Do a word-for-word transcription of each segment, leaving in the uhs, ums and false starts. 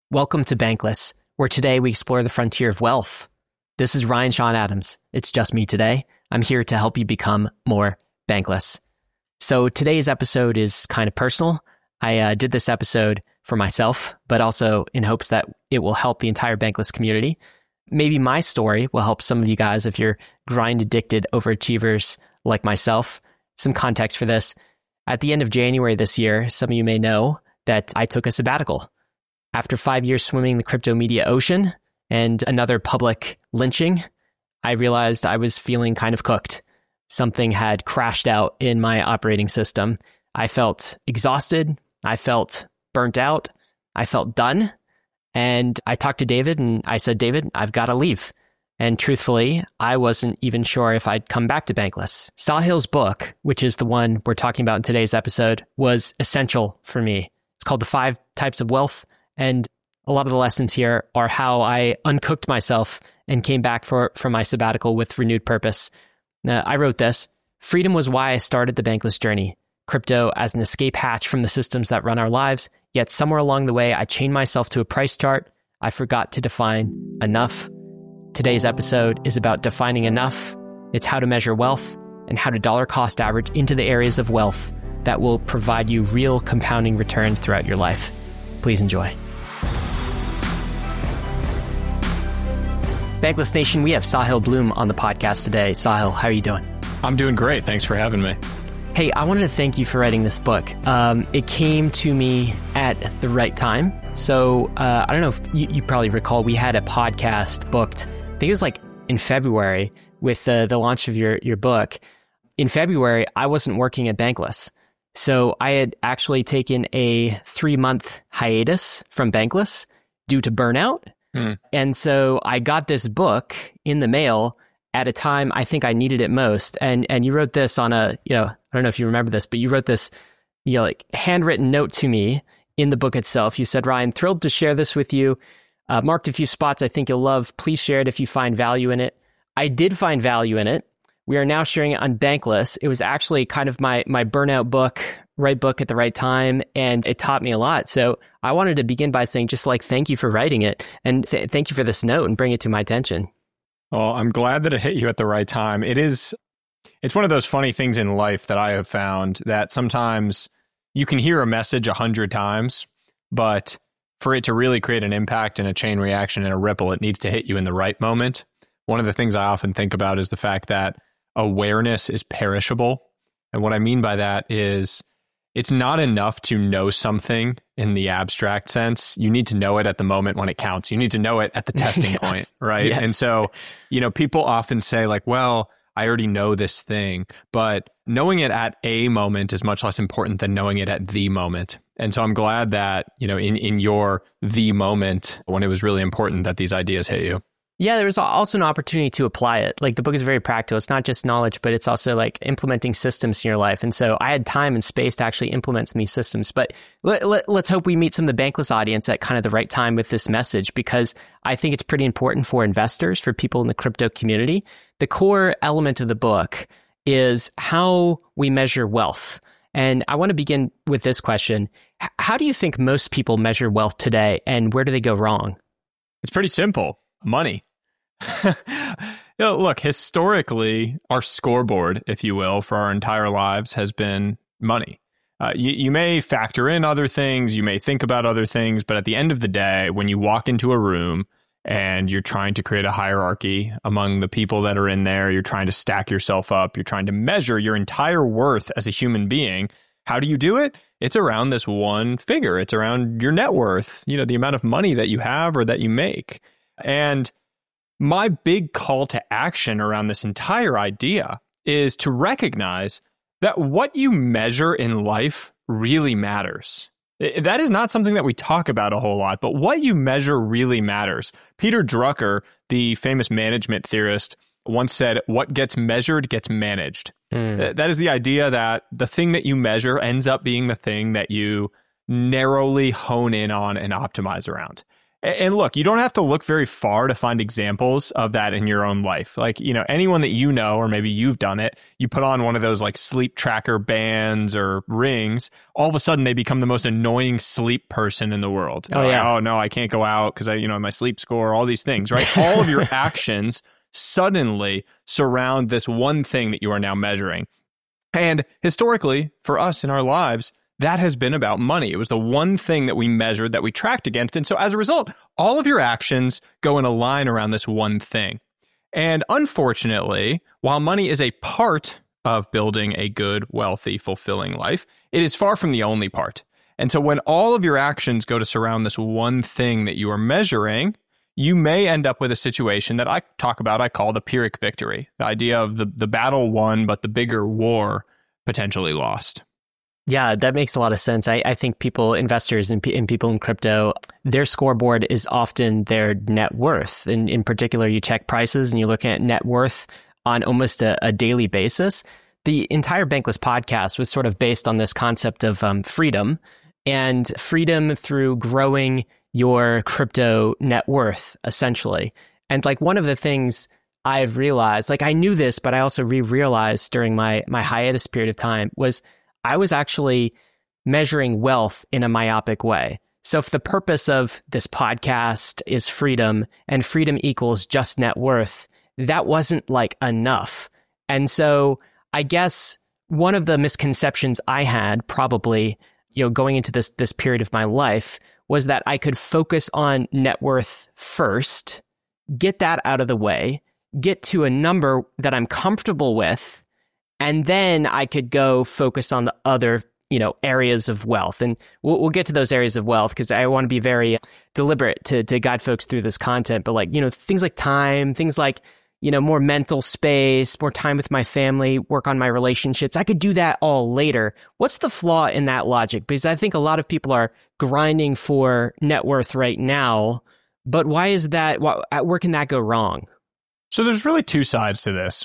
Welcome to Bankless, where today we explore the frontier of wealth. This is Ryan Sean Adams. It's just me today. I'm here to help you become more bankless. So today's episode is kind of personal. I uh, did this episode for myself, but also in hopes that it will help the entire Bankless community. Maybe my story will help some of you guys if you're grind-addicted overachievers like myself. Some context for this. At the end of January this year, some of you may know that I took a sabbatical. After five years swimming the crypto media ocean and another public lynching, I realized I was feeling kind of cooked. Something had crashed out in my operating system. I felt exhausted. I felt burnt out. I felt done. And I talked to David and I said, David, I've got to leave. And truthfully, I wasn't even sure if I'd come back to Bankless. Sahil's book, which is the one we're talking about in today's episode, was essential for me. It's called The Five Types of Wealth. And a lot of the lessons here are how I uncooked myself and came back for, from my sabbatical with renewed purpose. Now, I wrote this: freedom was why I started the Bankless journey. Crypto as an escape hatch from the systems that run our lives. Yet somewhere along the way, I chained myself to a price chart. I forgot to define enough. Today's episode is about defining enough. It's how to measure wealth and how to dollar cost average into the areas of wealth that will provide you real compounding returns throughout your life. Please enjoy. Bankless Nation, we have Sahil Bloom on the podcast today. Sahil, how are you doing? I'm doing great. Thanks for having me. Hey, I wanted to thank you for writing this book. Um, it came to me at the right time. So uh, I don't know if you, you probably recall, we had a podcast booked, I think it was like in February with uh, the launch of your, your book. In February, I wasn't working at Bankless. So I had actually taken a three-month hiatus from Bankless due to burnout. Hmm. And so I got this book in the mail at a time I think I needed it most. And and you wrote this on a, you know, I don't know if you remember this, but you wrote this, you know, like handwritten note to me in the book itself. You said, Ryan, thrilled to share this with you. Uh, marked a few spots I think you'll love. Please share it if you find value in it. I did find value in it. We are now sharing it on Bankless. It was actually kind of my my burnout book, right book at the right time, and it taught me a lot. So I wanted to begin by saying just like, thank you for writing it, and th- thank you for this note and bring it to my attention. Well, I'm glad that it hit you at the right time. It is, it's one of those funny things in life that I have found that sometimes you can hear a message a hundred times, but for it to really create an impact and a chain reaction and a ripple, it needs to hit you in the right moment. One of the things I often think about is the fact that awareness is perishable. And what I mean by that is it's not enough to know something in the abstract sense. You need to know it at the moment when it counts. You need to know it at the testing yes. point, right? Yes. And so, you know, people often say like, well, I already know this thing, but knowing it at a moment is much less important than knowing it at the moment. And so I'm glad that, you know, in, in your the moment, when it was really important, that these ideas hit you. Yeah, there was also an opportunity to apply it. Like the book is very practical. It's not just knowledge, but it's also like implementing systems in your life. And so I had time and space to actually implement some of these systems. But let, let, let's hope we meet some of the Bankless audience at kind of the right time with this message, because I think it's pretty important for investors, for people in the crypto community. The core element of the book is how we measure wealth. And I want to begin with this question. H- how do you think most people measure wealth today, and where do they go wrong? It's pretty simple. Money. You know, look, historically, our scoreboard, if you will, for our entire lives has been money. Uh, you, you may factor in other things, you may think about other things, but at the end of the day, when you walk into a room and you're trying to create a hierarchy among the people that are in there, you're trying to stack yourself up, you're trying to measure your entire worth as a human being. How do you do it? It's around this one figure. It's around your net worth, you know, the amount of money that you have or that you make. And my big call to action around this entire idea is to recognize that what you measure in life really matters. That is not something that we talk about a whole lot, but what you measure really matters. Peter Drucker, the famous management theorist, once said, what gets measured gets managed. Mm. That is the idea that the thing that you measure ends up being the thing that you narrowly hone in on and optimize around. And look, you don't have to look very far to find examples of that in your own life. Like, you know, anyone that you know, or maybe you've done it, you put on one of those like sleep tracker bands or rings, all of a sudden they become the most annoying sleep person in the world. Oh, yeah. Like, oh no, I can't go out because I, you know, my sleep score, all these things, right? All of your actions suddenly surround this one thing that you are now measuring. And historically, for us in our lives, that has been about money. It was the one thing that we measured, that we tracked against. And so as a result, all of your actions go in a line around this one thing. And unfortunately, while money is a part of building a good, wealthy, fulfilling life, it is far from the only part. And so when all of your actions go to surround this one thing that you are measuring, you may end up with a situation that I talk about, I call the Pyrrhic victory, the idea of the, the battle won, but the bigger war potentially lost. Yeah, that makes a lot of sense. I, I think people, investors and, and people in crypto, their scoreboard is often their net worth. And in particular, you check prices and you're looking at net worth on almost a, a daily basis. The entire Bankless podcast was sort of based on this concept of um, freedom and freedom through growing your crypto net worth, essentially. And like one of the things I've realized, like I knew this, but I also re-realized during my my hiatus period of time was I was actually measuring wealth in a myopic way. So if the purpose of this podcast is freedom and freedom equals just net worth, that wasn't like enough. And so I guess one of the misconceptions I had probably, you know, going into this this period of my life was that I could focus on net worth first, get that out of the way, get to a number that I'm comfortable with, and then I could go focus on the other, you know, areas of wealth. And we'll, we'll get to those areas of wealth because I want to be very deliberate to, to guide folks through this content. But like, you know, things like time, things like, you know, more mental space, more time with my family, work on my relationships. I could do that all later. What's the flaw in that logic? Because I think a lot of people are grinding for net worth right now. But why is that? Where can that go wrong? So there's really two sides to this.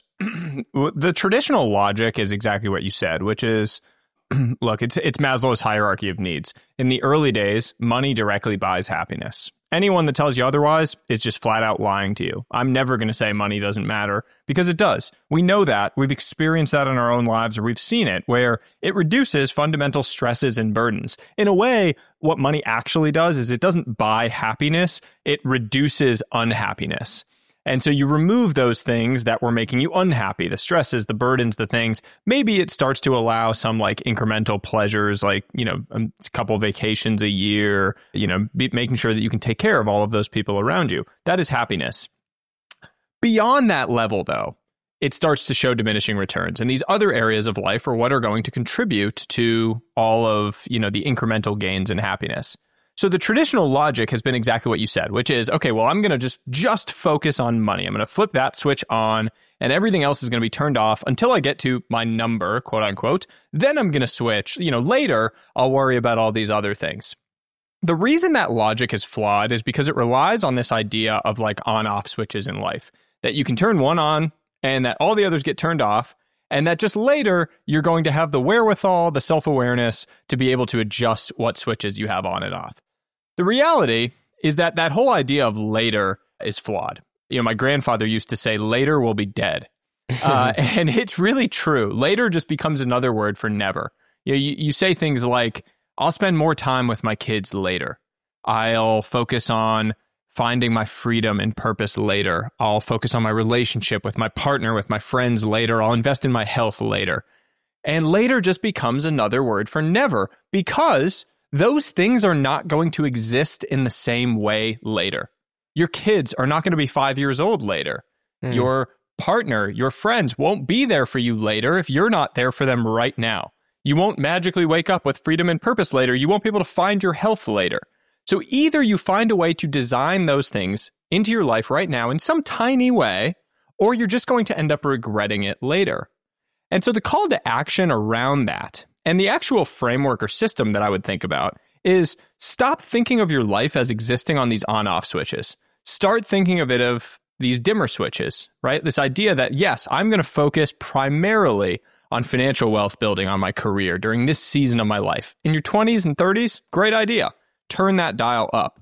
The traditional logic is exactly what you said, which is, look, it's it's Maslow's hierarchy of needs. In the early days, money directly buys happiness. Anyone that tells you otherwise is just flat out lying to you. I'm never going to say money doesn't matter because it does. We know that. We've experienced that in our own lives, or we've seen it, where it reduces fundamental stresses and burdens. In a way, what money actually does is it doesn't buy happiness, it reduces unhappiness. And so you remove those things that were making you unhappy, the stresses, the burdens, the things. Maybe it starts to allow some like incremental pleasures, like, you know, a couple vacations a year, you know, be, making sure that you can take care of all of those people around you. That is happiness. Beyond that level, though, it starts to show diminishing returns. And these other areas of life are what are going to contribute to all of, you know, the incremental gains in happiness. So the traditional logic has been exactly what you said, which is, okay, well, I'm going to just just focus on money. I'm going to flip that switch on and everything else is going to be turned off until I get to my number, quote unquote. Then I'm going to switch. You know, later, I'll worry about all these other things. The reason that logic is flawed is because it relies on this idea of like on-off switches in life, that you can turn one on and that all the others get turned off. And that just later, you're going to have the wherewithal, the self-awareness to be able to adjust what switches you have on and off. The reality is that that whole idea of later is flawed. You know, my grandfather used to say, later will be dead. Uh, and it's really true. Later just becomes another word for never. You know, you, you say things like, I'll spend more time with my kids later. I'll focus on finding my freedom and purpose later. I'll focus on my relationship with my partner, with my friends later. I'll invest in my health later. And later just becomes another word for never, because those things are not going to exist in the same way later. Your kids are not going to be five years old later. Mm. Your partner, your friends won't be there for you later if you're not there for them right now. You won't magically wake up with freedom and purpose later. You won't be able to find your health later. So either you find a way to design those things into your life right now in some tiny way, or you're just going to end up regretting it later. And so the call to action around that, and the actual framework or system that I would think about, is stop thinking of your life as existing on these on-off switches. Start thinking of it of these dimmer switches, right? This idea that, yes, I'm going to focus primarily on financial wealth building on my career during this season of my life. In your twenties and thirties, great idea. Turn that dial up.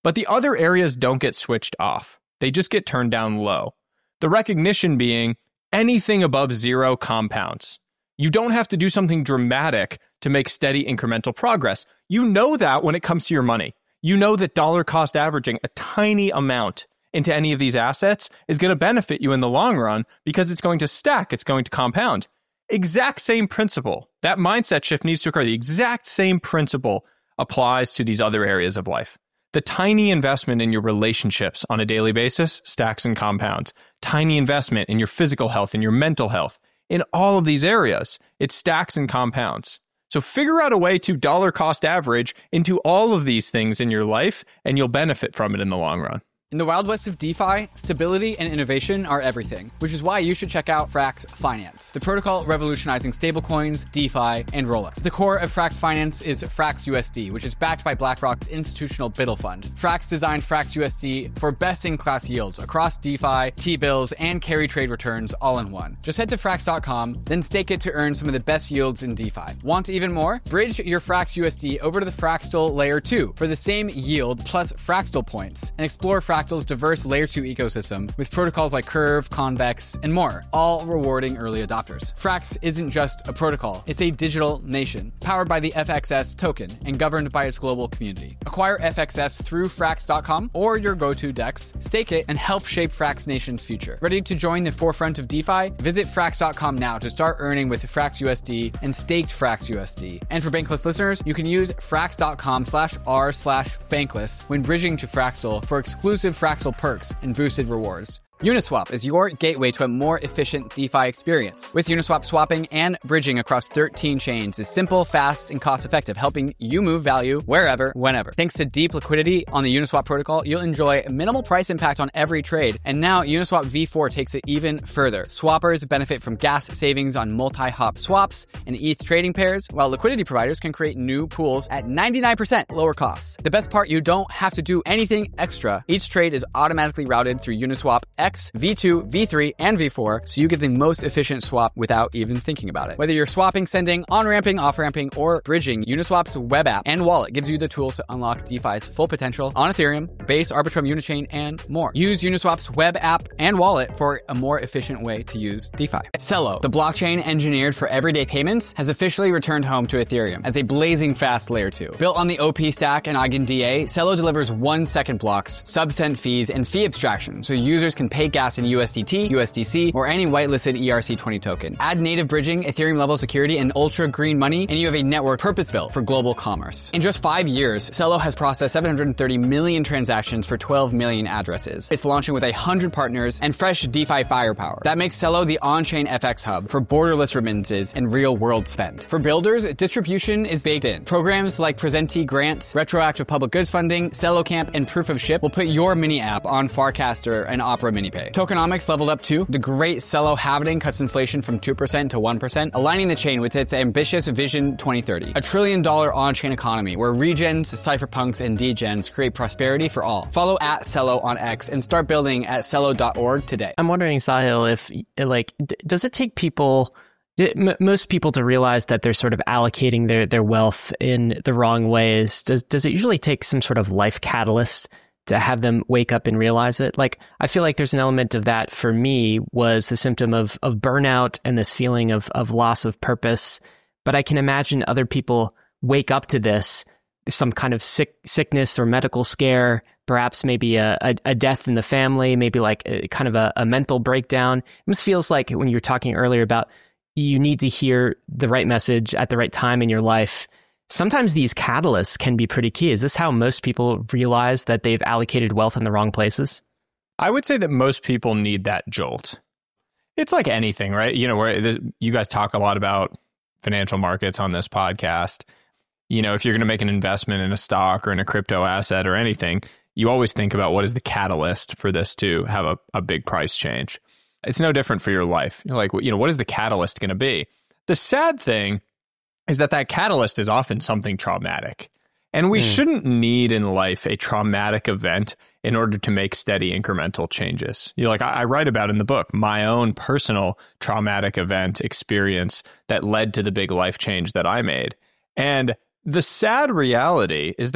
but the other areas don't get switched off. They just get turned down low. The recognition being anything above zero compounds. You don't have to do something dramatic to make steady incremental progress. You know that when it comes to your money. You know that dollar cost averaging a tiny amount into any of these assets is going to benefit you in the long run because it's going to stack, it's going to compound. Exact same principle. That mindset shift needs to occur. The exact same principle applies to these other areas of life. The tiny investment in your relationships on a daily basis stacks and compounds. Tiny investment in your physical health, in your mental health, in all of these areas, it stacks and compounds. So figure out a way to dollar cost average into all of these things in your life, and you'll benefit from it in the long run. In the Wild West of DeFi, stability and innovation are everything, which is why you should check out Frax Finance, the protocol revolutionizing stablecoins, DeFi, and rollups. The core of Frax Finance is Frax U S D, which is backed by BlackRock's institutional Biddle Fund. Frax designed Frax U S D for best-in-class yields across DeFi, T-bills, and carry trade returns all in one. Just head to frax dot com, then stake it to earn some of the best yields in DeFi. Want even more? Bridge your Frax U S D over to the Fraxtal Layer two for the same yield plus Fraxtal points, and explore Frax Fractal's diverse Layer two ecosystem with protocols like Curve, Convex, and more, all rewarding early adopters. Frax isn't just a protocol, it's a digital nation, powered by the F X S token and governed by its global community. Acquire F X S through frax dot com or your go-to DEX, stake it, and help shape Frax Nation's future. Ready to join the forefront of DeFi? Visit frax dot com now to start earning with Frax U S D and staked Frax U S D. And for Bankless listeners, you can use frax dot com slash r slash bankless when bridging to Fraxtal for exclusive Fraxtal perks and boosted rewards. Uniswap is your gateway to a more efficient DeFi experience. With Uniswap, swapping and bridging across thirteen chains is simple, fast, and cost-effective, helping you move value wherever, whenever. Thanks to deep liquidity on the Uniswap protocol, you'll enjoy minimal price impact on every trade. And now Uniswap V four takes it even further. Swappers benefit from gas savings on multi-hop swaps and E T H trading pairs, while liquidity providers can create new pools at ninety-nine percent lower costs. The best part, you don't have to do anything extra. Each trade is automatically routed through Uniswap X, V two, V three, and V four, so you get the most efficient swap without even thinking about it. Whether you're swapping, sending, on-ramping, off-ramping, or bridging, Uniswap's web app and wallet gives you the tools to unlock DeFi's full potential on Ethereum, Base, Arbitrum, Unichain, and more. Use Uniswap's web app and wallet for a more efficient way to use DeFi. Celo, the blockchain engineered for everyday payments, has officially returned home to Ethereum as a blazing fast layer two. Built on the O P stack and EigenDA, Celo delivers one-second blocks, sub-cent fees, and fee abstraction, so users can pay gas in U S D T, U S D C, or any whitelisted E R C twenty token. Add native bridging, Ethereum-level security, and ultra-green money, and you have a network purpose-built for global commerce. In just five years, Celo has processed seven hundred thirty million transactions for twelve million addresses. It's launching with one hundred partners and fresh DeFi firepower. That makes Celo the on-chain F X hub for borderless remittances and real-world spend. For builders, distribution is baked in. Programs like Presenti grants, retroactive public goods funding, Celo Camp, and Proof of Ship will put your mini app on Farcaster and Opera MiniPay. Tokenomics leveled up too. The great Celo halving cuts inflation from two percent to one percent, aligning the chain with its ambitious Vision twenty thirty. A trillion dollar on-chain economy where regens, cypherpunks, and degens create prosperity for all. Follow at Celo on X and start building at celo dot org today. I'm wondering, Sahil, if like, d- does it take people... M- most people to realize that they're sort of allocating their, their wealth in the wrong ways? Does does it usually take some sort of life catalyst to have them wake up and realize it? Like, I feel like there's an element of that for me was the symptom of of burnout and this feeling of of loss of purpose. But I can imagine other people wake up to this, some kind of sick sickness or medical scare, perhaps maybe a, a, a death in the family, maybe like a, kind of a, a mental breakdown. It just feels like when you were talking earlier about you need to hear the right message at the right time in your life. Sometimes these catalysts can be pretty key. Is this how most people realize that they've allocated wealth in the wrong places? I would say that most people need that jolt. It's like anything, right? You know, where this, you guys talk a lot about financial markets on this podcast. You know, if you're going to make an investment in a stock or in a crypto asset or anything, you always think about what is the catalyst for this to have a, a big price change. It's no different for your life. You're like, you know, what is the catalyst going to be? The sad thing is that that catalyst is often something traumatic. And we mm. shouldn't need in life a traumatic event in order to make steady incremental changes. You know, like I, I write about in the book, my own personal traumatic event experience that led to the big life change that I made. And the sad reality is that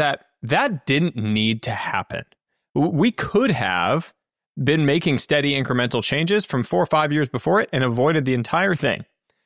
that didn't need to happen. We could have been making steady incremental changes from four or five years before it and avoided the entire thing.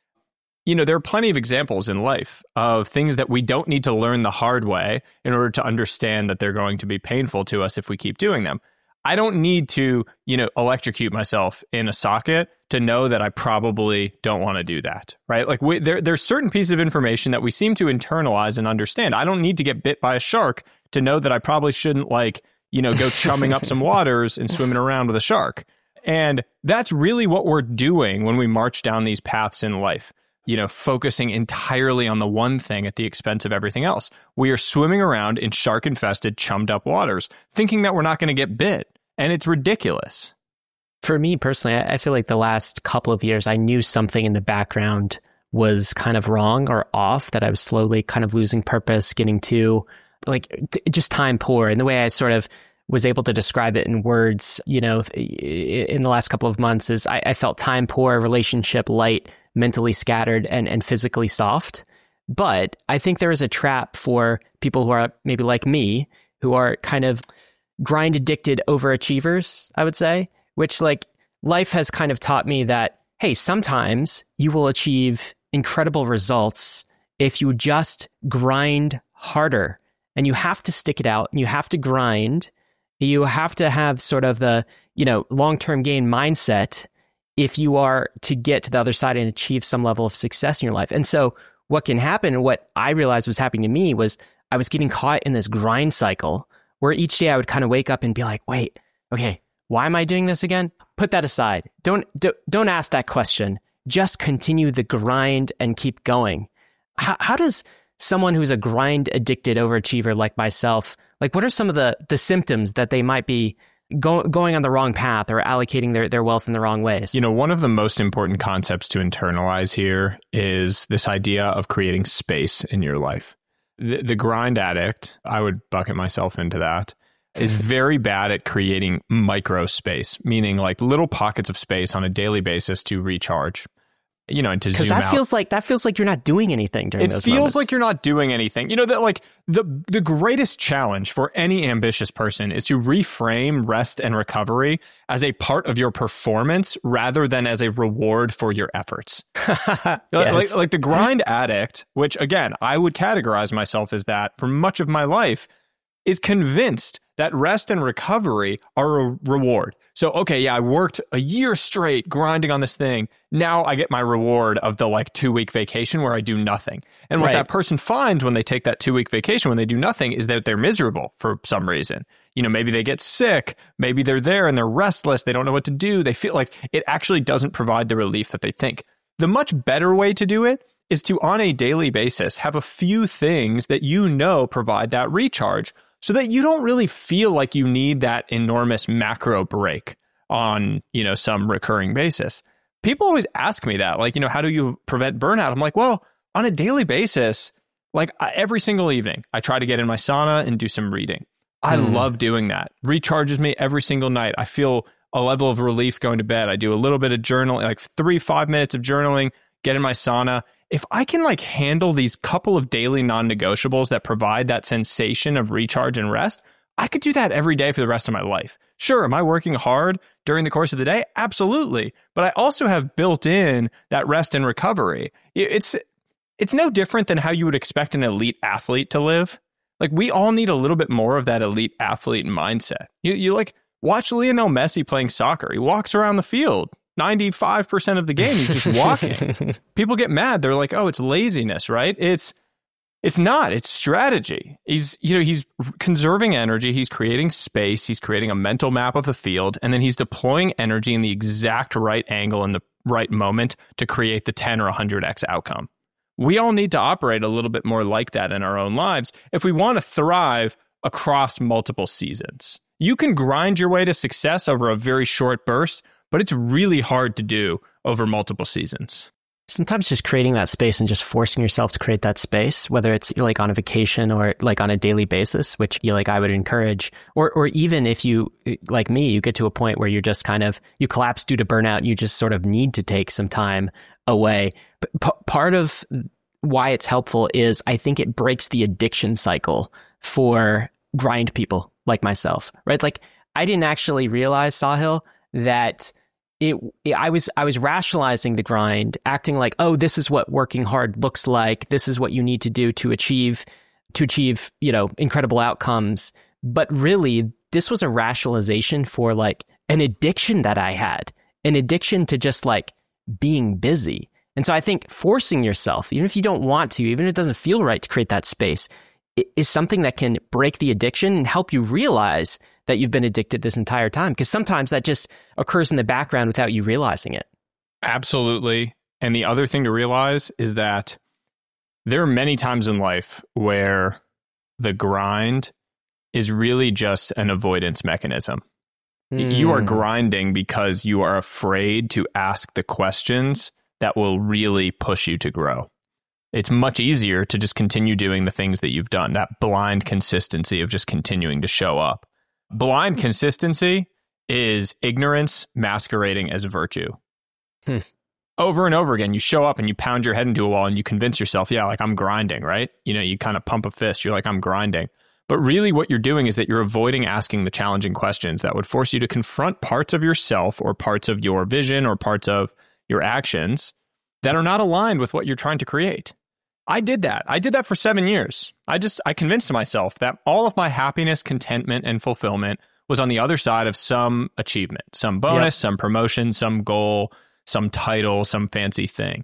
You know, there are plenty of examples in life of things that we don't need to learn the hard way in order to understand that they're going to be painful to us if we keep doing them. I don't need to, you know, electrocute myself in a socket to know that I probably don't want to do that, right? Like we, there, there's certain pieces of information that we seem to internalize and understand. I don't need to get bit by a shark to know that I probably shouldn't, like, you know, go chumming up some waters and swimming around with a shark. And that's really what we're doing when we march down these paths in life, you know, focusing entirely on the one thing at the expense of everything else. We are swimming around in shark-infested, chummed-up waters, thinking that we're not going to get bit. And it's ridiculous. For me personally, I feel like the last couple of years, I knew something in the background was kind of wrong or off, that I was slowly kind of losing purpose, getting too, like, just time poor. And the way I sort of was able to describe it in words, you know, in the last couple of months is I, I felt time poor, relationship light, mentally scattered, and, and physically soft. But I think there is a trap for people who are maybe like me, who are kind of grind addicted overachievers, I would say, which, like, life has kind of taught me that, hey, sometimes you will achieve incredible results if you just grind harder, and you have to stick it out, and you have to grind. You have to have sort of the, you know, long-term gain mindset if you are to get to the other side and achieve some level of success in your life. And so what can happen, what I realized was happening to me, was I was getting caught in this grind cycle where each day I would kind of wake up and be like, wait, okay, why am I doing this again? Put that aside. Don't, don't, don't ask that question. Just continue the grind and keep going. How, how does someone who's a grind addicted overachiever like myself, like, what are some of the, the symptoms that they might be go, going on the wrong path or allocating their, their wealth in the wrong ways? You know, one of the most important concepts to internalize here is this idea of creating space in your life. The, the grind addict, I would bucket myself into that, is very bad at creating micro space, meaning like little pockets of space on a daily basis to recharge. You know, and to zoom out. Because that feels like that feels like you're not doing anything during those moments. It feels like you're not doing anything. You know, that like the the greatest challenge for any ambitious person is to reframe rest and recovery as a part of your performance rather than as a reward for your efforts. Yes. like, like the grind addict, which again, I would categorize myself as that for much of my life, is convinced that rest and recovery are a reward. So, okay, yeah, I worked a year straight grinding on this thing. Now I get my reward of the like two week vacation where I do nothing. And what right. that person finds when they take that two week vacation, when they do nothing, is that they're miserable for some reason. You know, maybe they get sick. Maybe they're there and they're restless. They don't know what to do. They feel like it actually doesn't provide the relief that they think. The much better way to do it is to, on a daily basis, have a few things that you know provide that recharge, so that you don't really feel like you need that enormous macro break on, you know, some recurring basis. People always ask me that, like, you know, how do you prevent burnout? I'm like, well, on a daily basis, like I, every single evening, I try to get in my sauna and do some reading. I mm. love doing that. Recharges me every single night. I feel a level of relief going to bed. I do a little bit of journaling, like three, five minutes of journaling, get in my sauna. If I can like handle these couple of daily non-negotiables that provide that sensation of recharge and rest, I could do that every day for the rest of my life. Sure, am I working hard during the course of the day? Absolutely. But I also have built in that rest and recovery. It's it's no different than how you would expect an elite athlete to live. Like, we all need a little bit more of that elite athlete mindset. You you like watch Lionel Messi playing soccer. He walks around the field. ninety-five percent of the game, he's just walking. People get mad. They're like, oh, it's laziness, right? It's it's not. It's strategy. He's, you know, he's conserving energy. He's creating space. He's creating a mental map of the field. And then he's deploying energy in the exact right angle in the right moment to create the ten or one hundred x outcome. We all need to operate a little bit more like that in our own lives if we want to thrive across multiple seasons. You can grind your way to success over a very short burst, but it's really hard to do over multiple seasons. Sometimes just creating that space and just forcing yourself to create that space, whether it's like on a vacation or like on a daily basis, which you like I would encourage, or or even if you, like me, you get to a point where you're just kind of, you collapse due to burnout, you just sort of need to take some time away. But p- part of why it's helpful is I think it breaks the addiction cycle for grind people like myself, right? Like I didn't actually realize, Sahil, that it, it I was I was rationalizing the grind, acting like, oh, this is what working hard looks like. This is what you need to do to achieve to achieve, you know, incredible outcomes. But really, this was a rationalization for like an addiction that I had, an addiction to just like being busy. And so I think forcing yourself, even if you don't want to, even if it doesn't feel right to create that space, is something that can break the addiction and help you realize that you've been addicted this entire time. Because sometimes that just occurs in the background without you realizing it. Absolutely. And the other thing to realize is that there are many times in life where the grind is really just an avoidance mechanism. Mm. You are grinding because you are afraid to ask the questions that will really push you to grow. It's much easier to just continue doing the things that you've done, that blind consistency of just continuing to show up. Blind consistency is ignorance masquerading as virtue. Hmm. Over and over again, you show up and you pound your head into a wall and you convince yourself, yeah, like I'm grinding, right? You know, you kind of pump a fist. You're like, I'm grinding. But really what you're doing is that you're avoiding asking the challenging questions that would force you to confront parts of yourself or parts of your vision or parts of your actions that are not aligned with what you're trying to create. I did that. I did that for seven years. I just, I convinced myself that all of my happiness, contentment, and fulfillment was on the other side of some achievement, some bonus, yep. some promotion, some goal, some title, some fancy thing.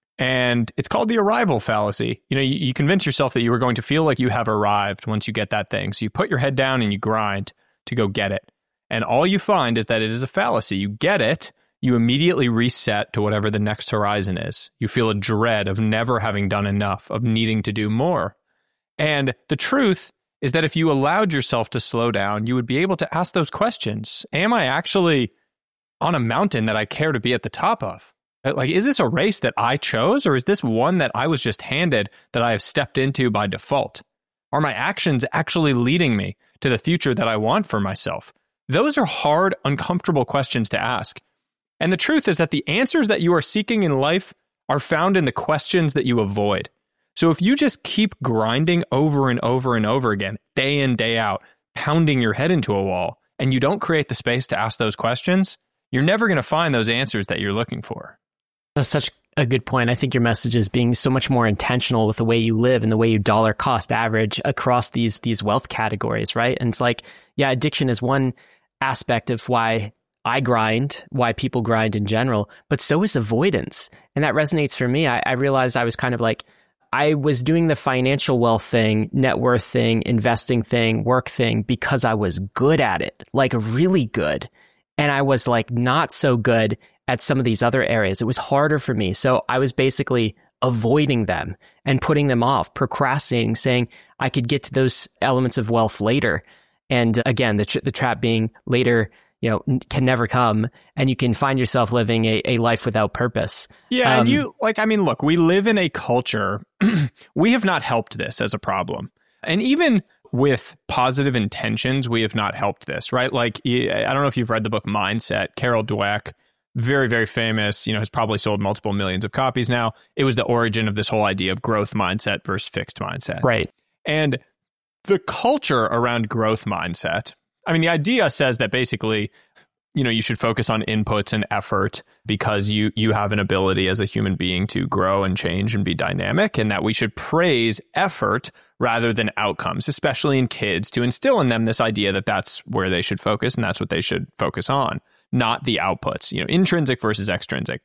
And it's called the arrival fallacy. You know, you, you convince yourself that you were going to feel like you have arrived once you get that thing. So you put your head down and you grind to go get it. And all you find is that it is a fallacy. You get it. You immediately reset to whatever the next horizon is. You feel a dread of never having done enough, of needing to do more. And the truth is that if you allowed yourself to slow down, you would be able to ask those questions. Am I actually on a mountain that I care to be at the top of? Like, is this a race that I chose, or is this one that I was just handed that I have stepped into by default? Are my actions actually leading me to the future that I want for myself? Those are hard, uncomfortable questions to ask. And the truth is that the answers that you are seeking in life are found in the questions that you avoid. So if you just keep grinding over and over and over again, day in, day out, pounding your head into a wall, and you don't create the space to ask those questions, you're never going to find those answers that you're looking for. That's such a good point. I think your message is being so much more intentional with the way you live and the way you dollar cost average across these these wealth categories, right? And it's like, yeah, addiction is one aspect of why I grind, why people grind in general, but so is avoidance. And that resonates for me. I, I realized I was kind of like, I was doing the financial wealth thing, net worth thing, investing thing, work thing, because I was good at it, like really good. And I was like not so good at some of these other areas. It was harder for me. So I was basically avoiding them and putting them off, procrastinating, saying I could get to those elements of wealth later. And again, the, tra- the trap being later, you know, can never come, and you can find yourself living a, a life without purpose. Yeah. Um, and you, like, I mean, look, we live in a culture, we have not helped this as a problem. And even with positive intentions, we have not helped this, right? Like, I don't know if you've read the book Mindset, Carol Dweck, very, very famous, you know, has probably sold multiple millions of copies now. It was the origin of this whole idea of growth mindset versus fixed mindset. Right. And the culture around growth mindset, I mean, the idea says that basically, you know, you should focus on inputs and effort because you you have an ability as a human being to grow and change and be dynamic, and that we should praise effort rather than outcomes, especially in kids, to instill in them this idea that that's where they should focus and that's what they should focus on, not the outputs, you know, intrinsic versus extrinsic.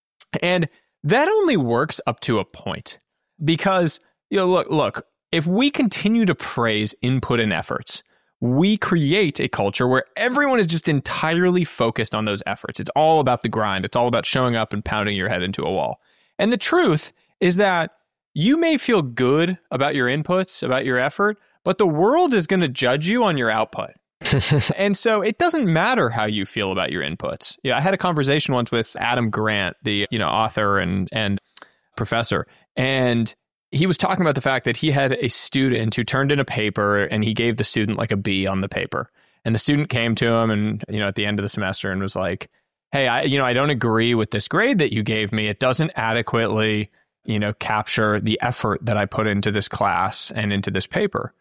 And that only works up to a point because, you know, look, look, if we continue to praise input and efforts, we create a culture where everyone is just entirely focused on those efforts. It's all about the grind. It's all about showing up and pounding your head into a wall. And the truth is that you may feel good about your inputs, about your effort, but the world is going to judge you on your output. And so it doesn't matter how you feel about your inputs. Yeah, I had a conversation once with Adam Grant, the, you know, author and and professor, and he was talking about the fact that he had a student who turned in a paper and he gave the student like a B on the paper. And the student came to him and, you know, at the end of the semester and was like, hey, I, you know, I don't agree with this grade that you gave me. It doesn't adequately, you know, capture the effort that I put into this class and into this paper.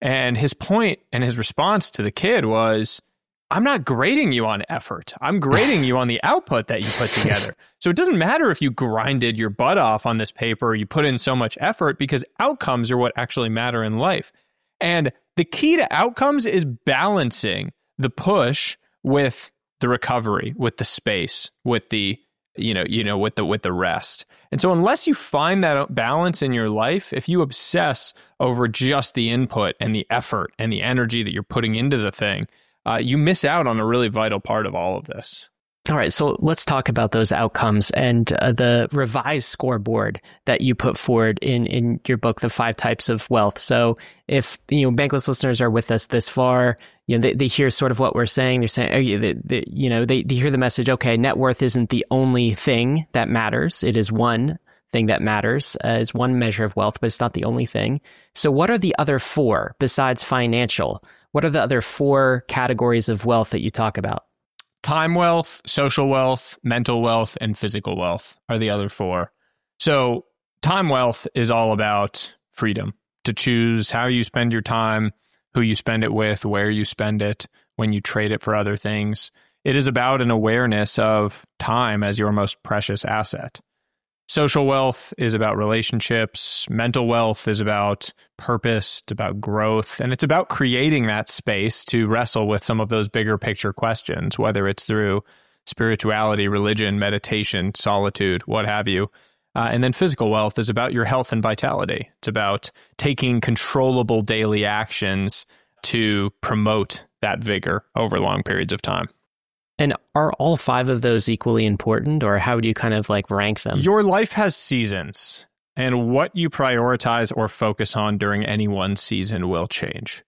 And his point and his response to the kid was, I'm not grading you on effort. I'm grading you on the output that you put together. So it doesn't matter if you grinded your butt off on this paper, or you put in so much effort, because outcomes are what actually matter in life. And the key to outcomes is balancing the push with the recovery, with the space, with the, you know, you know, with the with the rest. And so unless you find that balance in your life, if you obsess over just the input and the effort and the energy that you're putting into the thing, uh, you miss out on a really vital part of all of this. All right, so let's talk about those outcomes and uh, the revised scoreboard that you put forward in, in your book, The Five Types of Wealth. So if, you know, Bankless listeners are with us this far, you know, they, they hear sort of what we're saying. They're saying, oh, yeah, they, they, you know, they, they hear the message, okay, net worth isn't the only thing that matters. It is one thing that matters, uh, is one measure of wealth, but it's not the only thing. So what are the other four besides financial? What are the other four categories of wealth that you talk about? Time wealth, social wealth, mental wealth, and physical wealth are the other four. So time wealth is all about freedom to choose how you spend your time, who you spend it with, where you spend it, when you trade it for other things. It is about an awareness of time as your most precious asset. Social wealth is about relationships. Mental wealth is about purpose. It's about growth. And it's about creating that space to wrestle with some of those bigger picture questions, whether it's through spirituality, religion, meditation, solitude, what have you. Uh, and then physical wealth is about your health and vitality. It's about taking controllable daily actions to promote that vigor over long periods of time. And are all five of those equally important, or how do you kind of like rank them? Your life has seasons, and what you prioritize or focus on during any one season will change.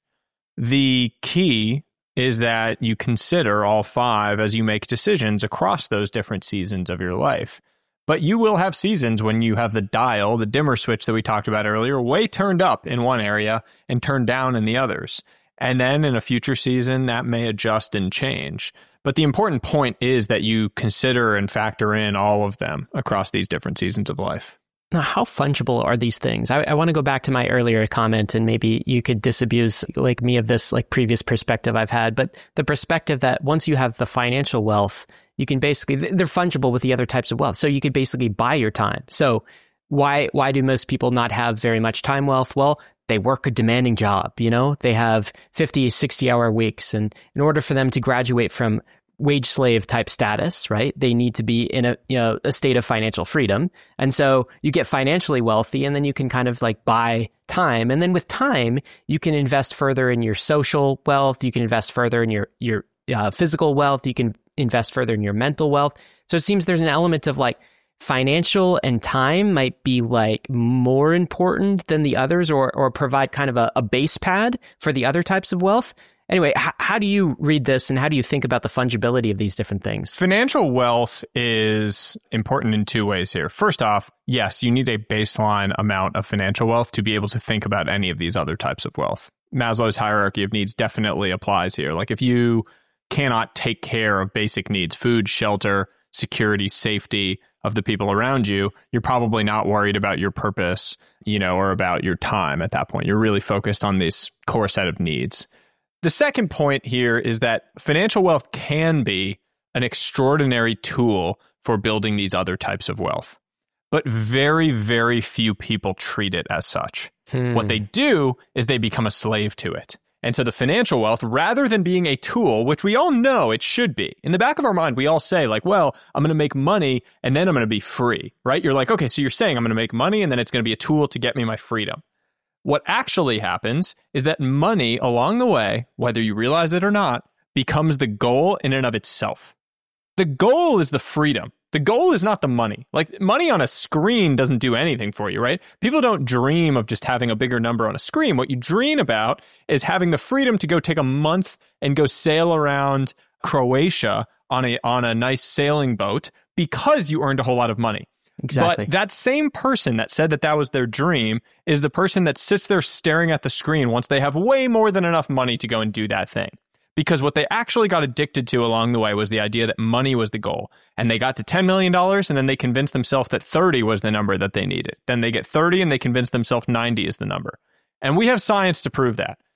The key is that you consider all five as you make decisions across those different seasons of your life. But you will have seasons when you have the dial, the dimmer switch that we talked about earlier, way turned up in one area and turned down in the others. And then in a future season, that may adjust and change. But the important point is that you consider and factor in all of them across these different seasons of life. Now, how fungible are these things? I, I want to go back to my earlier comment, and maybe you could disabuse like me of this like previous perspective I've had. But the perspective that once you have the financial wealth, you can basically, they're fungible with the other types of wealth. So you could basically buy your time. So why why do most people not have very much time wealth? Well, they work a demanding job, you know, they have fifty, sixty hour weeks. And in order for them to graduate from wage slave type status, right, they need to be in a, you know, a state of financial freedom. And so you get financially wealthy, and then you can kind of like buy time. And then with time, you can invest further in your social wealth. You can invest further in your, your uh, physical wealth. You can invest further in your mental wealth. So it seems there's an element of like, financial and time might be like more important than the others, or or provide kind of a, a base pad for the other types of wealth. Anyway, h- how do you read this, and how do you think about the fungibility of these different things? Financial wealth is important in two ways here. First off, yes, you need a baseline amount of financial wealth to be able to think about any of these other types of wealth. Maslow's hierarchy of needs definitely applies here. Like if you cannot take care of basic needs, food, shelter, security, safety of the people around you, you're probably not worried about your purpose, you know, or about your time at that point. You're really focused on this core set of needs. The second point here is that financial wealth can be an extraordinary tool for building these other types of wealth, but very, very few people treat it as such. Hmm. What they do is they become a slave to it. And so the financial wealth, rather than being a tool, which we all know it should be, in the back of our mind, we all say like, well, I'm going to make money and then I'm going to be free, right? You're like, okay, so you're saying I'm going to make money and then it's going to be a tool to get me my freedom. What actually happens is that money along the way, whether you realize it or not, becomes the goal in and of itself. The goal is the freedom. The goal is not the money. Like money on a screen doesn't do anything for you, right? People don't dream of just having a bigger number on a screen. What you dream about is having the freedom to go take a month and go sail around Croatia on a on a nice sailing boat because you earned a whole lot of money. Exactly. But that same person that said that that was their dream is the person that sits there staring at the screen once they have way more than enough money to go and do that thing. Because what they actually got addicted to along the way was the idea that money was the goal. And they got to ten million dollars and then they convinced themselves that thirty was the number that they needed. Then they get thirty and they convince themselves ninety is the number. And we have science to prove that.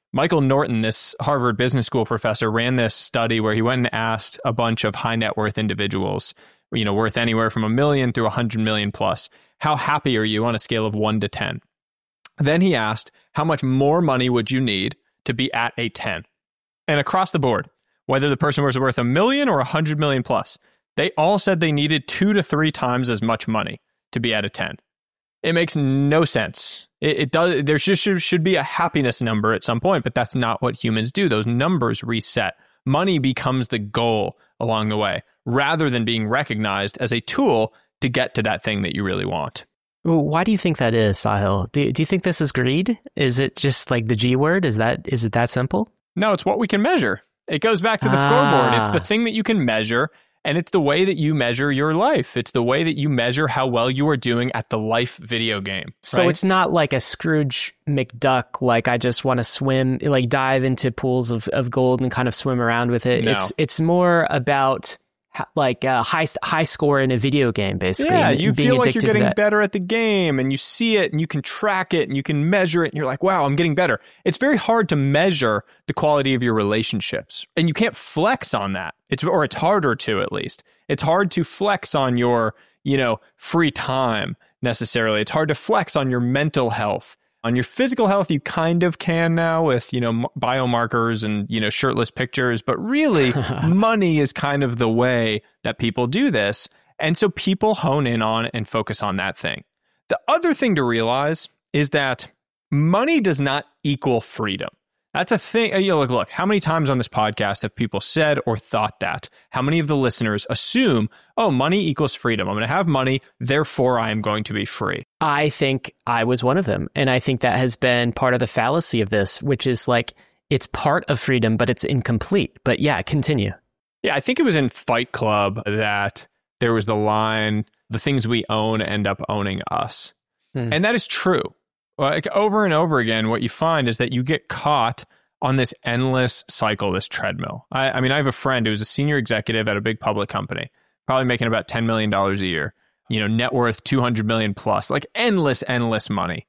Michael Norton, this Harvard Business School professor, ran this study where he went and asked a bunch of high net worth individuals, you know, worth anywhere from a million through a hundred million plus, how happy are you on a scale of one to ten? Then he asked, how much more money would you need to be at a ten? And across the board, whether the person was worth a million or a hundred million plus, they all said they needed two to three times as much money to be at a ten. It makes no sense. It, it does. There should, should, should be a happiness number at some point, but that's not what humans do. Those numbers reset. Money becomes the goal along the way, rather than being recognized as a tool to get to that thing that you really want. Why do you think that is, Sahil? Do, do you think this is greed? Is it just like the G word? Is that is it that simple? No, it's what we can measure. It goes back to the ah. scoreboard. It's the thing that you can measure, and it's the way that you measure your life. It's the way that you measure how well you are doing at the life video game. So right? It's not like a Scrooge McDuck, like I just want to swim, like dive into pools of, of gold and kind of swim around with it. No. It's it's more about like a high high score in a video game, basically. Yeah, you feel like you're getting that. better at the game, and you see it, and you can track it, and you can measure it, and you're like, wow, I'm getting better. It's very hard to measure the quality of your relationships, and you can't flex on that. It's or it's harder to, at least. It's hard to flex on your, you know, free time necessarily. It's hard to flex on your mental health. On your physical health, you kind of can now with, you know, biomarkers and, you know, shirtless pictures. But really, money is kind of the way that people do this. And so people hone in on and focus on that thing. The other thing to realize is that money does not equal freedom. That's a thing. You know, look, look, how many times on this podcast have people said or thought that? How many of the listeners assume, oh, money equals freedom. I'm going to have money, therefore I am going to be free. I think I was one of them. And I think that has been part of the fallacy of this, which is like, it's part of freedom, but it's incomplete. But yeah, continue. Yeah, I think it was in Fight Club that there was the line, the things we own end up owning us. Hmm. And that is true. Like over and over again, what you find is that you get caught on this endless cycle, this treadmill. I, I mean, I have a friend who's a senior executive at a big public company, probably making about ten million dollars a year, you know, net worth two hundred million plus, like endless, endless money.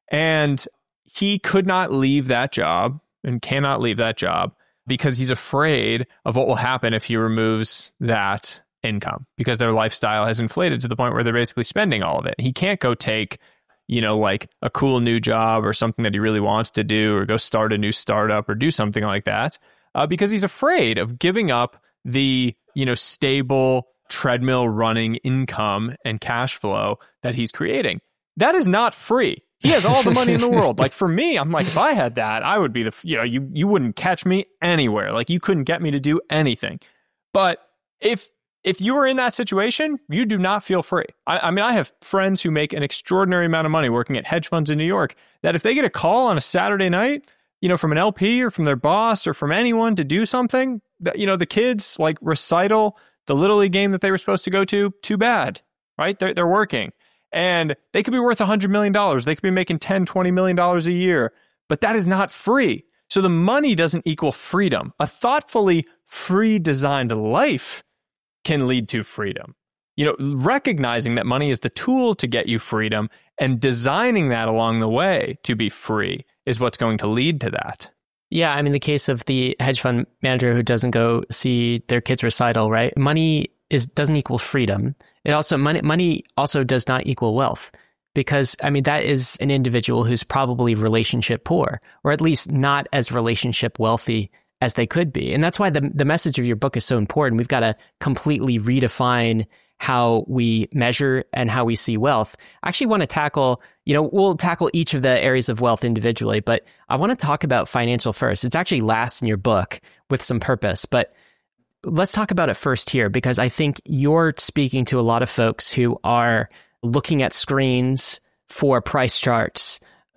And he could not leave that job and cannot leave that job because he's afraid of what will happen if he removes that income, because their lifestyle has inflated to the point where they're basically spending all of it. He can't go take, you know, like a cool new job or something that he really wants to do, or go start a new startup or do something like that, uh, because he's afraid of giving up the, you know, stable treadmill running income and cash flow that he's creating. That is not free. He has all the money in the world. Like for me, I'm like, if I had that, I would be the, you know, you, you wouldn't catch me anywhere. Like you couldn't get me to do anything. But if If you are in that situation, you do not feel free. I, I mean, I have friends who make an extraordinary amount of money working at hedge funds in New York, that if they get a call on a Saturday night, you know, from an L P or from their boss or from anyone to do something, that, you know, the kids like recital, the Little League game that they were supposed to go to, too bad, right? They're, they're working. And they could be worth one hundred million dollars. They could be making ten, twenty million dollars a year, but that is not free. So the money doesn't equal freedom. A thoughtfully free designed life can lead to freedom. You know, recognizing that money is the tool to get you freedom and designing that along the way to be free is what's going to lead to that. Yeah, I mean, the case of the hedge fund manager who doesn't go see their kids' recital, right? Money is doesn't equal freedom. It also money money also does not equal wealth, because I mean that is an individual who's probably relationship poor, or at least not as relationship wealthy as they could be. And that's why the the message of your book is so important. We've got to completely redefine how we measure and how we see wealth. I actually want to tackle, you know, we'll tackle each of the areas of wealth individually, but I want to talk about financial first. It's actually last in your book with some purpose, but let's talk about it first here, because I think you're speaking to a lot of folks who are looking at screens for price charts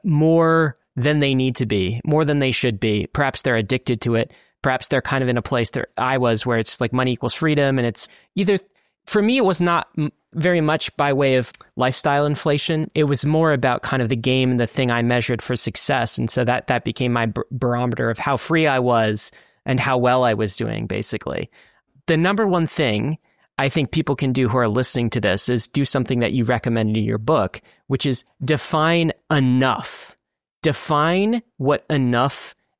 more than they need to be, more than they should be. Perhaps they're addicted to it. Perhaps they're kind of in a place that I was, where it's like money equals freedom. And it's either, for me, it was not very much by way of lifestyle inflation. It was more about kind of the game and the thing I measured for success. And so that, that became my bar- barometer of how free I was and how well I was doing, basically. The number one thing I think people can do who are listening to this is do something that you recommended in your book, which is define enough. Define what enough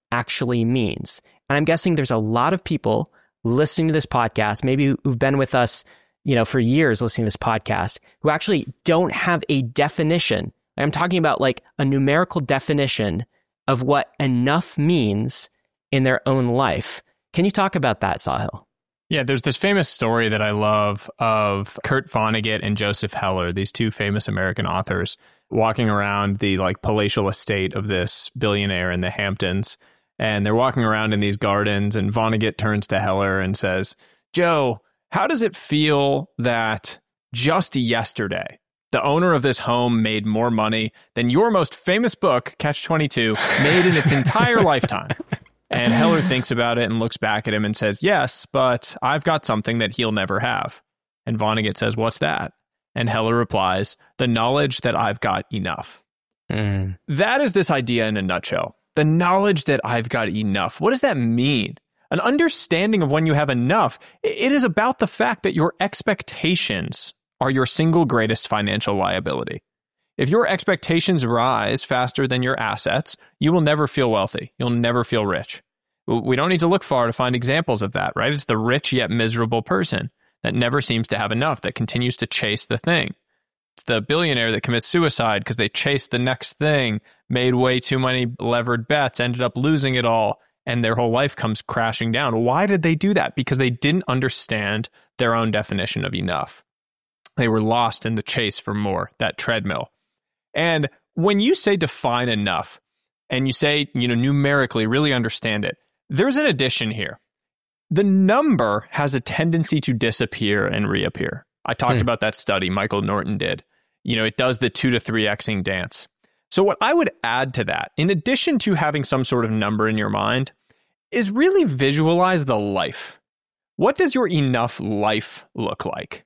actually means. And I'm guessing there's a lot of people listening to this podcast, maybe who've been with us, you know, for years listening to this podcast, who actually don't have a definition. I'm talking about like a numerical definition of what enough means in their own life. Can you talk about that, Sahil? Yeah, there's this famous story that I love of Kurt Vonnegut and Joseph Heller, these two famous American authors, walking around the like palatial estate of this billionaire in the Hamptons. And they're walking around in these gardens, and Vonnegut turns to Heller and says, "Joe, how does it feel that just yesterday, the owner of this home made more money than your most famous book, Catch twenty-two, made in its entire lifetime?" And Heller thinks about it and looks back at him and says, "Yes, but I've got something that he'll never have." And Vonnegut says, "What's that?" And Heller replies, "The knowledge that I've got enough." Mm. That is this idea in a nutshell. The knowledge that I've got enough. What does that mean? An understanding of when you have enough. It is about the fact that your expectations are your single greatest financial liability. If your expectations rise faster than your assets, you will never feel wealthy. You'll never feel rich. We don't need to look far to find examples of that, right? It's the rich yet miserable person that never seems to have enough, that continues to chase the thing. It's the billionaire that commits suicide because they chased the next thing, made way too many levered bets, ended up losing it all, and their whole life comes crashing down. Why did they do that? Because they didn't understand their own definition of enough. They were lost in the chase for more, that treadmill. And when you say define enough, and you say, you know, numerically really understand it, there's an addition here. The number has a tendency to disappear and reappear. I talked hmm. about that study Michael Norton did. You know, it does the two to three Xing dance. So what I would add to that, in addition to having some sort of number in your mind, is really visualize the life. What does your enough life look like?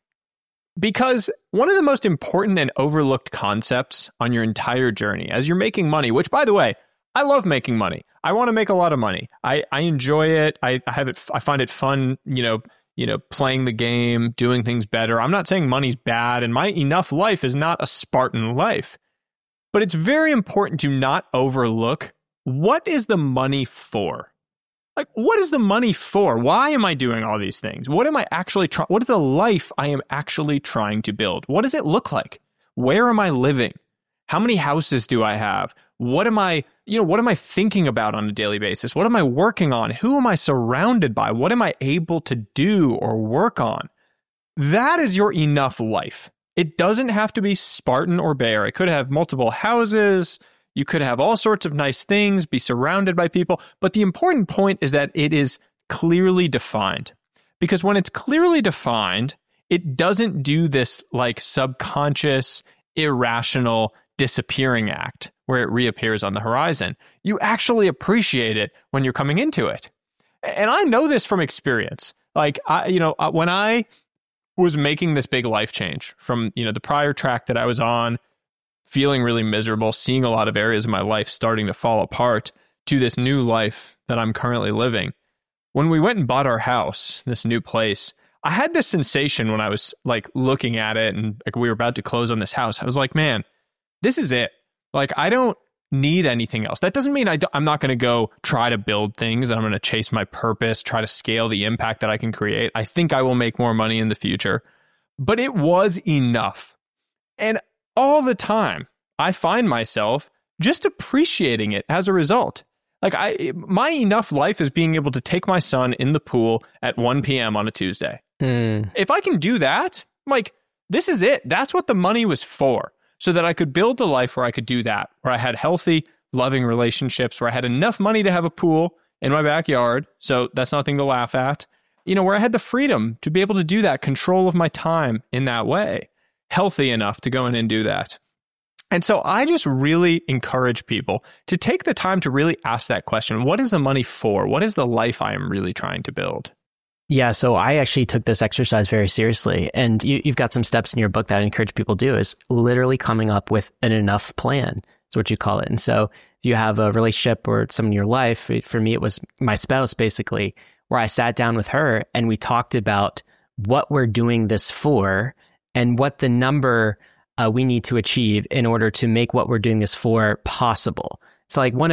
Because one of the most important and overlooked concepts on your entire journey, as you're making money, which, by the way, I love making money. I want to make a lot of money. I, I enjoy it. I, I have it. I find it fun, you know, you know, playing the game, doing things better. I'm not saying money's bad, and my enough life is not a Spartan life. But it's very important to not overlook, what is the money for? Like, what is the money for? Why am I doing all these things? What am I actually trying? What is the life I am actually trying to build? What does it look like? Where am I living? How many houses do I have? What am I, you know, what am I thinking about on a daily basis? What am I working on? Who am I surrounded by? What am I able to do or work on? That is your enough life. It doesn't have to be Spartan or bare. It could have multiple houses. You could have all sorts of nice things, be surrounded by people. But the important point is that it is clearly defined. Because when it's clearly defined, it doesn't do this like subconscious, irrational disappearing act where it reappears on the horizon. You actually appreciate it when you're coming into it. And I know this from experience. Like, I, you know, when I was making this big life change from, you know, the prior track that I was on, feeling really miserable, seeing a lot of areas of my life starting to fall apart, to this new life that I'm currently living. When we went and bought our house, this new place, I had this sensation when I was like looking at it and like we were about to close on this house. I was like, man, this is it. Like, I don't need anything else. That doesn't mean I I'm not going to go try to build things, that I'm going to chase my purpose, try to scale the impact that I can create. I think I will make more money in the future, but it was enough. And all the time, I find myself just appreciating it as a result. Like, I, my enough life is being able to take my son in the pool at one p.m. on a Tuesday. Mm. If I can do that, like, this is it. That's what the money was for. So that I could build a life where I could do that, where I had healthy, loving relationships, where I had enough money to have a pool in my backyard. So that's nothing to laugh at. You know, where I had the freedom to be able to do that, control of my time in that way, healthy enough to go in and do that. And so I just really encourage people to take the time to really ask that question. What is the money for? What is the life I am really trying to build? Yeah, so I actually took this exercise very seriously. And you, you've got some steps in your book that I encourage people to do, is literally coming up with an enough plan, is what you call it. And so if you have a relationship or someone in your life, for me, it was my spouse, basically, where I sat down with her and we talked about what we're doing this for and what the number uh, we need to achieve in order to make what we're doing this for possible. So like one of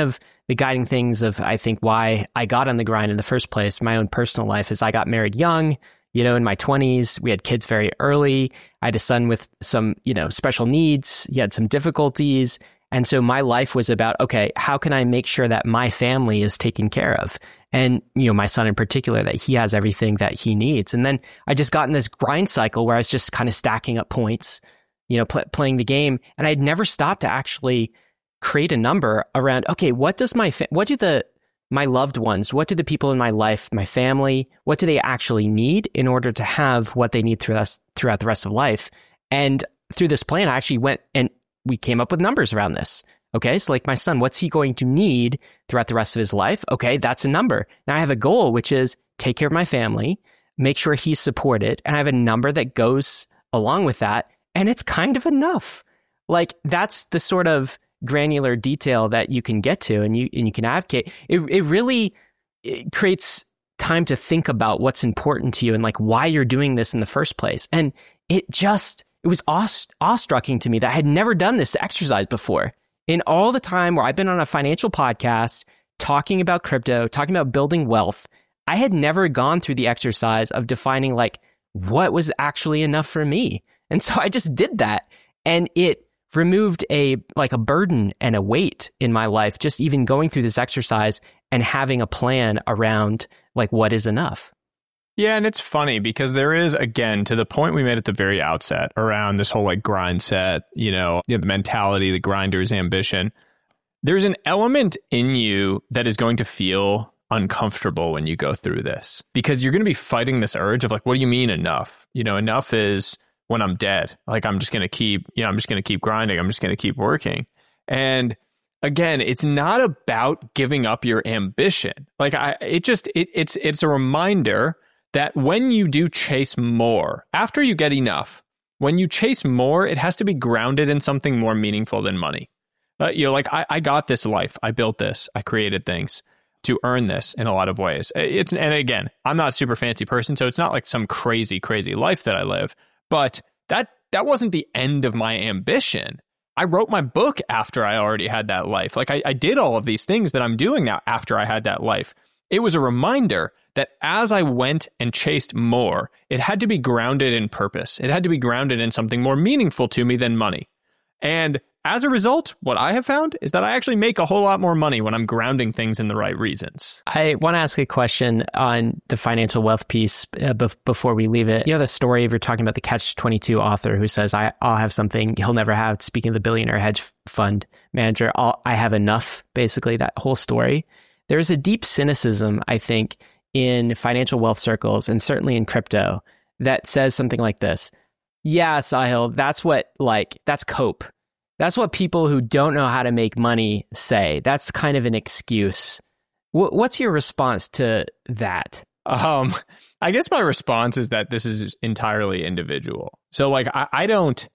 the guiding things of, I think, why I got on the grind in the first place, my own personal life, is I got married young, you know, in my twenties. We had kids very early. I had a son with some, you know, special needs. He had some difficulties. And so my life was about, okay, how can I make sure that my family is taken care of? And, you know, my son in particular, that he has everything that he needs. And then I just got in this grind cycle where I was just kind of stacking up points, you know, pl- playing the game. And I'd never stopped to actually create a number around, okay, what does my, fa- what do the, my loved ones, what do the people in my life, my family, what do they actually need in order to have what they need through us, throughout the rest of life? And through this plan, I actually went and we came up with numbers around this. Okay, so like my son, what's he going to need throughout the rest of his life? Okay, that's a number. Now I have a goal, which is take care of my family, make sure he's supported, and I have a number that goes along with that, and it's kind of enough. Like that's the sort of granular detail that you can get to, and you and you can advocate. It it really it creates time to think about what's important to you and like why you're doing this in the first place. And it just it was awe, awestrucking to me that I had never done this exercise before. In all the time where I've been on a financial podcast talking about crypto, talking about building wealth, I had never gone through the exercise of defining like what was actually enough for me. And so I just did that, and it removed a like a burden and a weight in my life, just even going through this exercise and having a plan around like what is enough. Yeah, and it's funny because there is, again, to the point we made at the very outset around this whole like grind set, you know, the mentality, the grinder's ambition. There's an element in you that is going to feel uncomfortable when you go through this because you're going to be fighting this urge of like, what do you mean enough? You know, enough is when I'm dead. Like, I'm just going to keep, you know, I'm just going to keep grinding. I'm just going to keep working. And again, it's not about giving up your ambition. Like, I, it just, it, it's, it's a reminder that when you do chase more, after you get enough, when you chase more, it has to be grounded in something more meaningful than money. Uh, you know, like I, I got this life, I built this, I created things to earn this in a lot of ways. It's, and again, I'm not a super fancy person, so it's not like some crazy, crazy life that I live, but that, that wasn't the end of my ambition. I wrote my book after I already had that life. Like I, I did all of these things that I'm doing now after I had that life. It was a reminder that as I went and chased more, it had to be grounded in purpose. It had to be grounded in something more meaningful to me than money. And as a result, what I have found is that I actually make a whole lot more money when I'm grounding things in the right reasons. I want to ask a question on the financial wealth piece uh, be- before we leave it. You know the story of you're talking about the Catch twenty-two author who says, I, I'll have something he'll never have. Speaking of the billionaire hedge fund manager, I'll, I have enough, basically, that whole story. There's a deep cynicism, I think, in financial wealth circles and certainly in crypto that says something like this. Yeah, Sahil, that's what, like, that's cope. That's what people who don't know how to make money say. That's kind of an excuse. W- what's your response to that? Um, I guess my response is that this is entirely individual. So, like, I, I don't,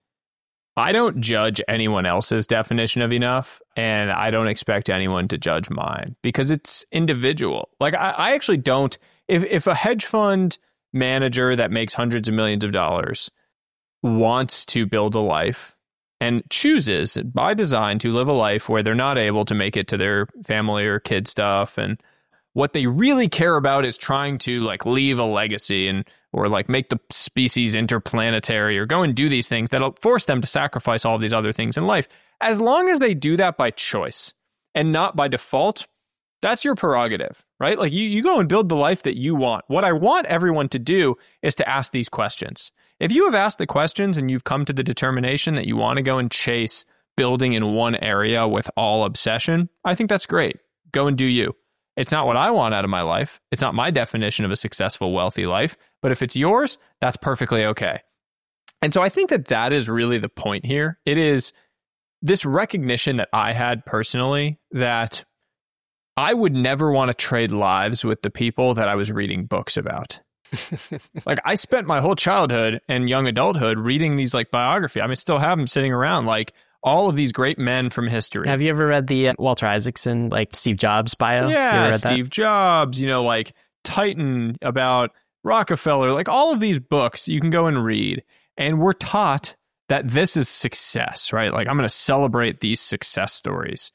I don't judge anyone else's definition of enough, and I don't expect anyone to judge mine because it's individual. Like, I, I actually don't. If if a hedge fund manager that makes hundreds of millions of dollars wants to build a life and chooses by design to live a life where they're not able to make it to their family or kid stuff, and what they really care about is trying to like leave a legacy and or like make the species interplanetary or go and do these things that'll force them to sacrifice all of these other things in life. As long as they do that by choice and not by default, that's your prerogative, right? Like you, you go and build the life that you want. What I want everyone to do is to ask these questions. If you have asked the questions and you've come to the determination that you want to go and chase building in one area with all obsession, I think that's great. Go and do you. It's not what I want out of my life. It's not my definition of a successful, wealthy life. But if it's yours, that's perfectly okay. And so I think that that is really the point here. It is this recognition that I had personally that I would never want to trade lives with the people that I was reading books about. Like I spent my whole childhood and young adulthood reading these like biography. I mean, I still have them sitting around like all of these great men from history. Have you ever read the uh, Walter Isaacson, like Steve Jobs bio? Yeah, Steve that? Jobs, you know, like Titan about Rockefeller, like all of these books you can go and read. And we're taught that this is success, right? Like I'm going to celebrate these success stories.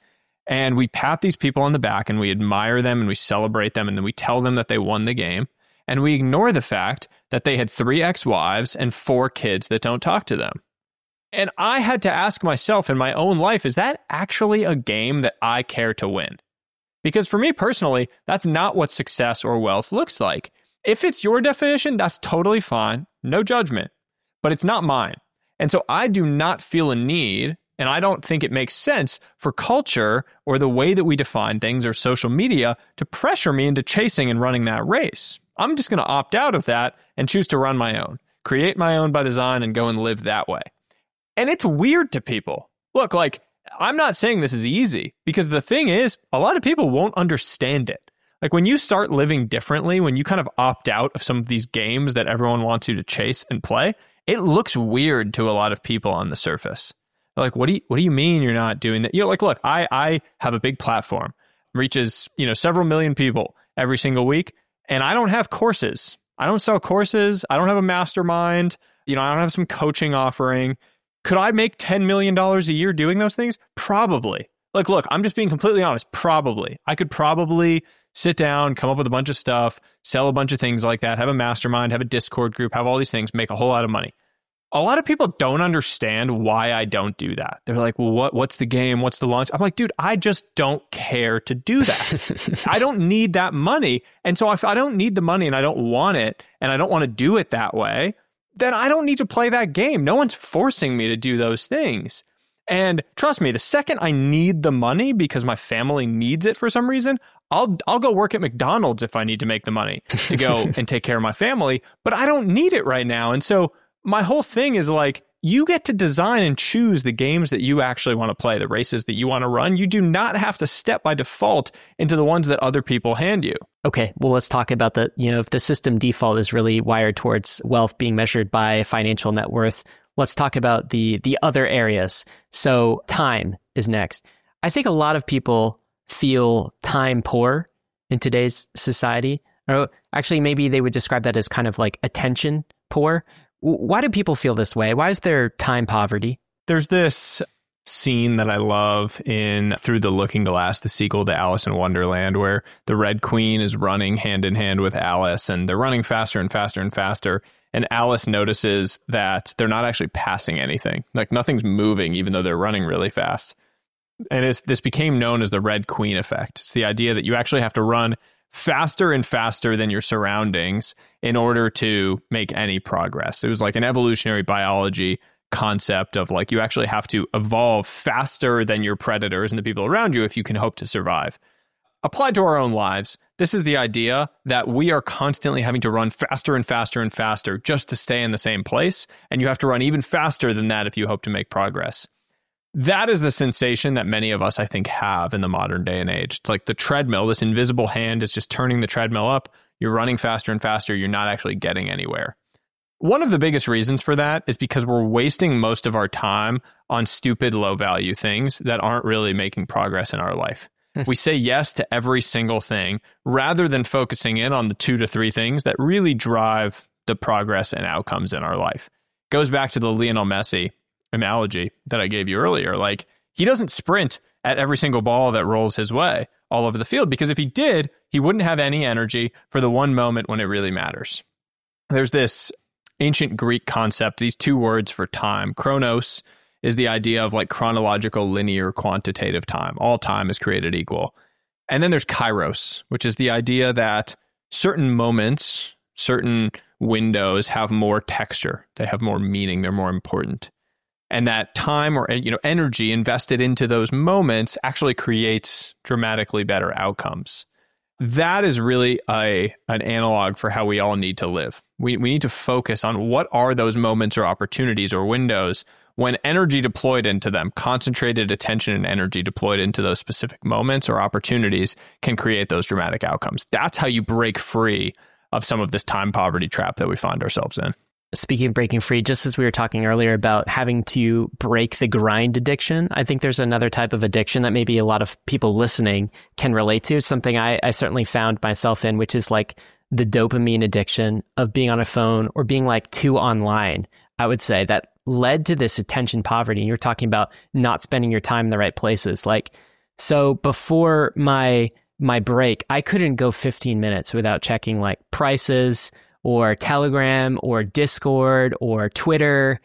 And we pat these people on the back and we admire them and we celebrate them and then we tell them that they won the game. And we ignore the fact that they had three ex-wives and four kids that don't talk to them. And I had to ask myself in my own life, is that actually a game that I care to win? Because for me personally, that's not what success or wealth looks like. If it's your definition, that's totally fine. No judgment. But it's not mine. And so I do not feel a need, and I don't think it makes sense for culture or the way that we define things or social media to pressure me into chasing and running that race. I'm just going to opt out of that and choose to run my own, create my own by design and go and live that way. And it's weird to people. Look, like, I'm not saying this is easy because the thing is, a lot of people won't understand it. Like when you start living differently, when you kind of opt out of some of these games that everyone wants you to chase and play, it looks weird to a lot of people on the surface. They're like, what do you, what do you mean you're not doing that? You know, like, look, I, I have a big platform, reaches, you know, several million people every single week. And I don't have courses. I don't sell courses. I don't have a mastermind. You know, I don't have some coaching offering. Could I make ten million dollars a year doing those things? Probably. Like, look, I'm just being completely honest. Probably. I could probably sit down, come up with a bunch of stuff, sell a bunch of things like that, have a mastermind, have a Discord group, have all these things, make a whole lot of money. A lot of people don't understand why I don't do that. They're like, well, what, what's the game? What's the launch? I'm like, dude, I just don't care to do that. I don't need that money. And so if I don't need the money and I don't want it and I don't want to do it that way, then I don't need to play that game. No one's forcing me to do those things. And trust me, the second I need the money because my family needs it for some reason, I'll I'll go work at McDonald's if I need to make the money to go and take care of my family. But I don't need it right now. And so my whole thing is like, you get to design and choose the games that you actually want to play, the races that you want to run. You do not have to step by default into the ones that other people hand you. Okay, well, let's talk about the, you know, if the system default is really wired towards wealth being measured by financial net worth, let's talk about the the other areas. So time is next. I think a lot of people feel time poor in today's society. Or actually, maybe they would describe that as kind of like attention poor. Why do people feel this way? Why is there time poverty? There's this scene that I love in Through the Looking Glass, the sequel to Alice in Wonderland, where the Red Queen is running hand in hand with Alice, and they're running faster and faster and faster. And Alice notices that they're not actually passing anything. Like nothing's moving, even though they're running really fast. And it's, this became known as the Red Queen effect. It's the idea that you actually have to run faster and faster than your surroundings in order to make any progress. It was like an evolutionary biology concept of like, you actually have to evolve faster than your predators and the people around you if you can hope to survive. Applied to our own lives, this is the idea that we are constantly having to run faster and faster and faster just to stay in the same place. And you have to run even faster than that if you hope to make progress. That is the sensation that many of us, I think, have in the modern day and age. It's like the treadmill, this invisible hand is just turning the treadmill up. You're running faster and faster. You're not actually getting anywhere. One of the biggest reasons for that is because we're wasting most of our time on stupid, low-value things that aren't really making progress in our life. We say yes to every single thing rather than focusing in on the two to three things that really drive the progress and outcomes in our life. Goes back to the Lionel Messi analogy that I gave you earlier. Like, he doesn't sprint at every single ball that rolls his way all over the field, because if he did, he wouldn't have any energy for the one moment when it really matters. There's this ancient Greek concept, these two words for time. Chronos is the idea of like chronological, linear, quantitative time. All time is created equal. And then there's kairos, which is the idea that certain moments, certain windows have more texture. They have more meaning. They're more important. And that time or, you know, energy invested into those moments actually creates dramatically better outcomes. That is really a an analog for how we all need to live. We we need to focus on what are those moments or opportunities or windows when energy deployed into them, concentrated attention and energy deployed into those specific moments or opportunities can create those dramatic outcomes. That's how you break free of some of this time poverty trap that we find ourselves in. Speaking of breaking free, just as we were talking earlier about having to break the grind addiction, I think there's another type of addiction that maybe a lot of people listening can relate to, something I, I certainly found myself in, which is like the dopamine addiction of being on a phone or being like too online, I would say, that led to this attention poverty. And you're talking about not spending your time in the right places. Like, So before my my break, I couldn't go fifteen minutes without checking like prices or Telegram or Discord or Twitter.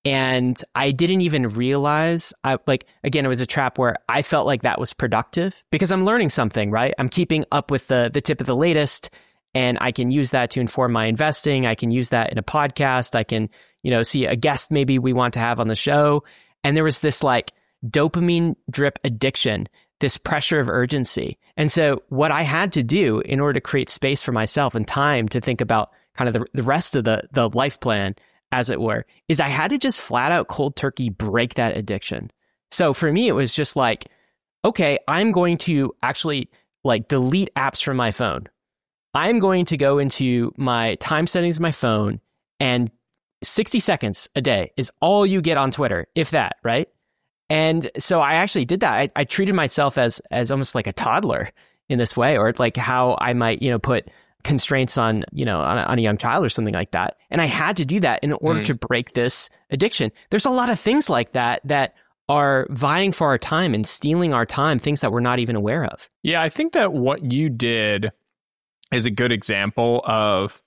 And I didn't even realize, I like, again, it was a trap where I felt like that was productive because I'm learning something, right? I'm keeping up with the the tip of the latest, and I can use that to inform my investing. I can use that in a podcast. I can, you know, see a guest maybe we want to have on the show. And there was this like dopamine drip addiction, this pressure of urgency. And so what I had to do in order to create space for myself and time to think about kind of the, the rest of the, the life plan, as it were, is I had to just flat out cold turkey break that addiction. So for me, it was just like, okay, I'm going to actually like delete apps from my phone. I'm going to go into my time settings of my phone, and sixty seconds a day is all you get on Twitter, if that, right? And so I actually did that. I, I treated myself as as almost like a toddler in this way, or like how I might, you know, put constraints on, you know, on a, on a young child or something like that. And I had to do that in order mm. to break this addiction. There's a lot of things like that that are vying for our time and stealing our time, things that we're not even aware of. Yeah, I think that what you did is a good example of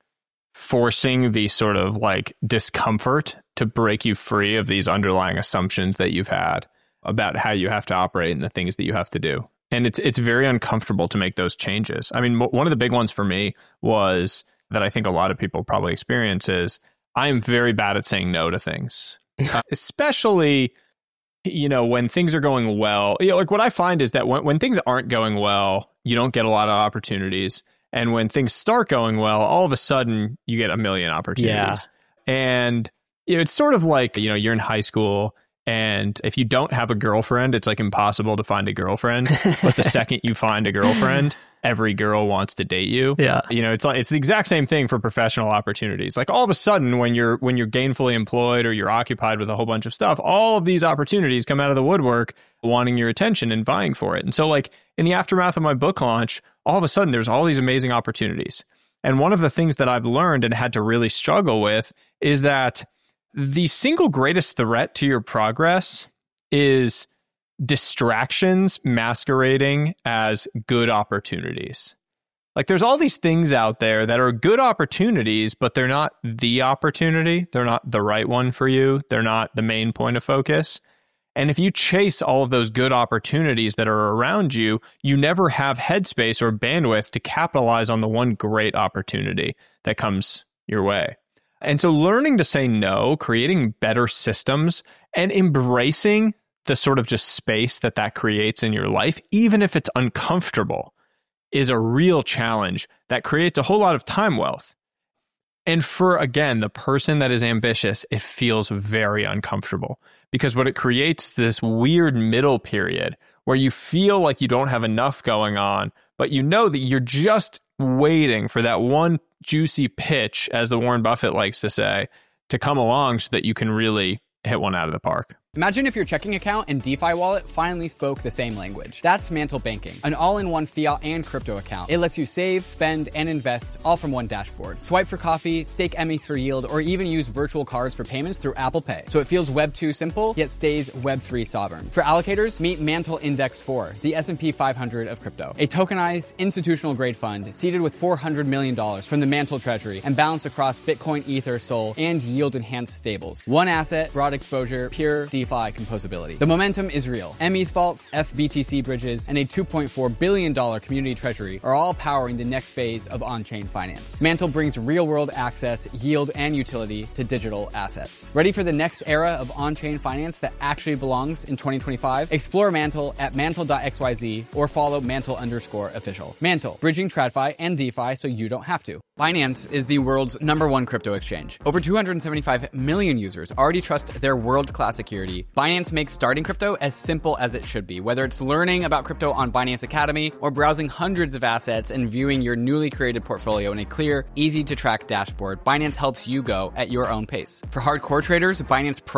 forcing the sort of like discomfort to break you free of these underlying assumptions that you've had about how you have to operate and the things that you have to do. And it's it's very uncomfortable to make those changes. I mean, one of the big ones for me was that I think a lot of people probably experience is I am very bad at saying no to things, uh, especially, you know, when things are going well. You know, like what I find is that when, when things aren't going well, you don't get a lot of opportunities. And when things start going well, all of a sudden you get a million opportunities. Yeah. And you know, it's sort of like, you know, you're in high school, and if you don't have a girlfriend, it's like impossible to find a girlfriend. But the second you find a girlfriend, every girl wants to date you. Yeah. You know, it's like, it's the exact same thing for professional opportunities. Like all of a sudden when you're when you're gainfully employed or you're occupied with a whole bunch of stuff, all of these opportunities come out of the woodwork wanting your attention and vying for it. And so like in the aftermath of my book launch, all of a sudden there's all these amazing opportunities. And one of the things that I've learned and had to really struggle with is that the single greatest threat to your progress is distractions masquerading as good opportunities. Like there's all these things out there that are good opportunities, but they're not the opportunity. They're not the right one for you. They're not the main point of focus. And if you chase all of those good opportunities that are around you, you never have headspace or bandwidth to capitalize on the one great opportunity that comes your way. And so learning to say no, creating better systems, and embracing the sort of just space that that creates in your life, even if it's uncomfortable, is a real challenge that creates a whole lot of time wealth. And for, again, the person that is ambitious, it feels very uncomfortable because what it creates this weird middle period where you feel like you don't have enough going on, but you know that you're just waiting for that one juicy pitch, as the Warren Buffett likes to say, to come along so that you can really hit one out of the park. Imagine if your checking account and DeFi wallet finally spoke the same language. That's Mantle Banking, an all-in-one fiat and crypto account. It lets you save, spend, and invest all from one dashboard. Swipe for coffee, stake M E for yield, or even use virtual cards for payments through Apple Pay. So it feels Web two simple, yet stays Web three sovereign. For allocators, meet Mantle Index four, the S and P five hundred of crypto. A tokenized, institutional-grade fund seeded with four hundred million dollars from the Mantle Treasury and balanced across Bitcoin, Ether, Sol, and yield-enhanced stables. One asset, broad exposure, pure DeFi composability. The momentum is real. M E T H vaults, F B T C bridges, and a two point four billion dollars community treasury are all powering the next phase of on-chain finance. Mantle brings real-world access, yield, and utility to digital assets. Ready for the next era of on-chain finance that actually belongs in twenty twenty-five? Explore Mantle at mantle dot x y z or follow Mantle underscore official. Mantle, bridging TradFi and DeFi so you don't have to. Binance is the world's number one crypto exchange. Over two hundred seventy-five million users already trust their world-class security. Binance makes starting crypto as simple as it should be, whether it's learning about crypto on Binance Academy or browsing hundreds of assets and viewing your newly created portfolio in a clear, easy-to-track dashboard. Binance helps you go at your own pace. For hardcore traders, Binance Pro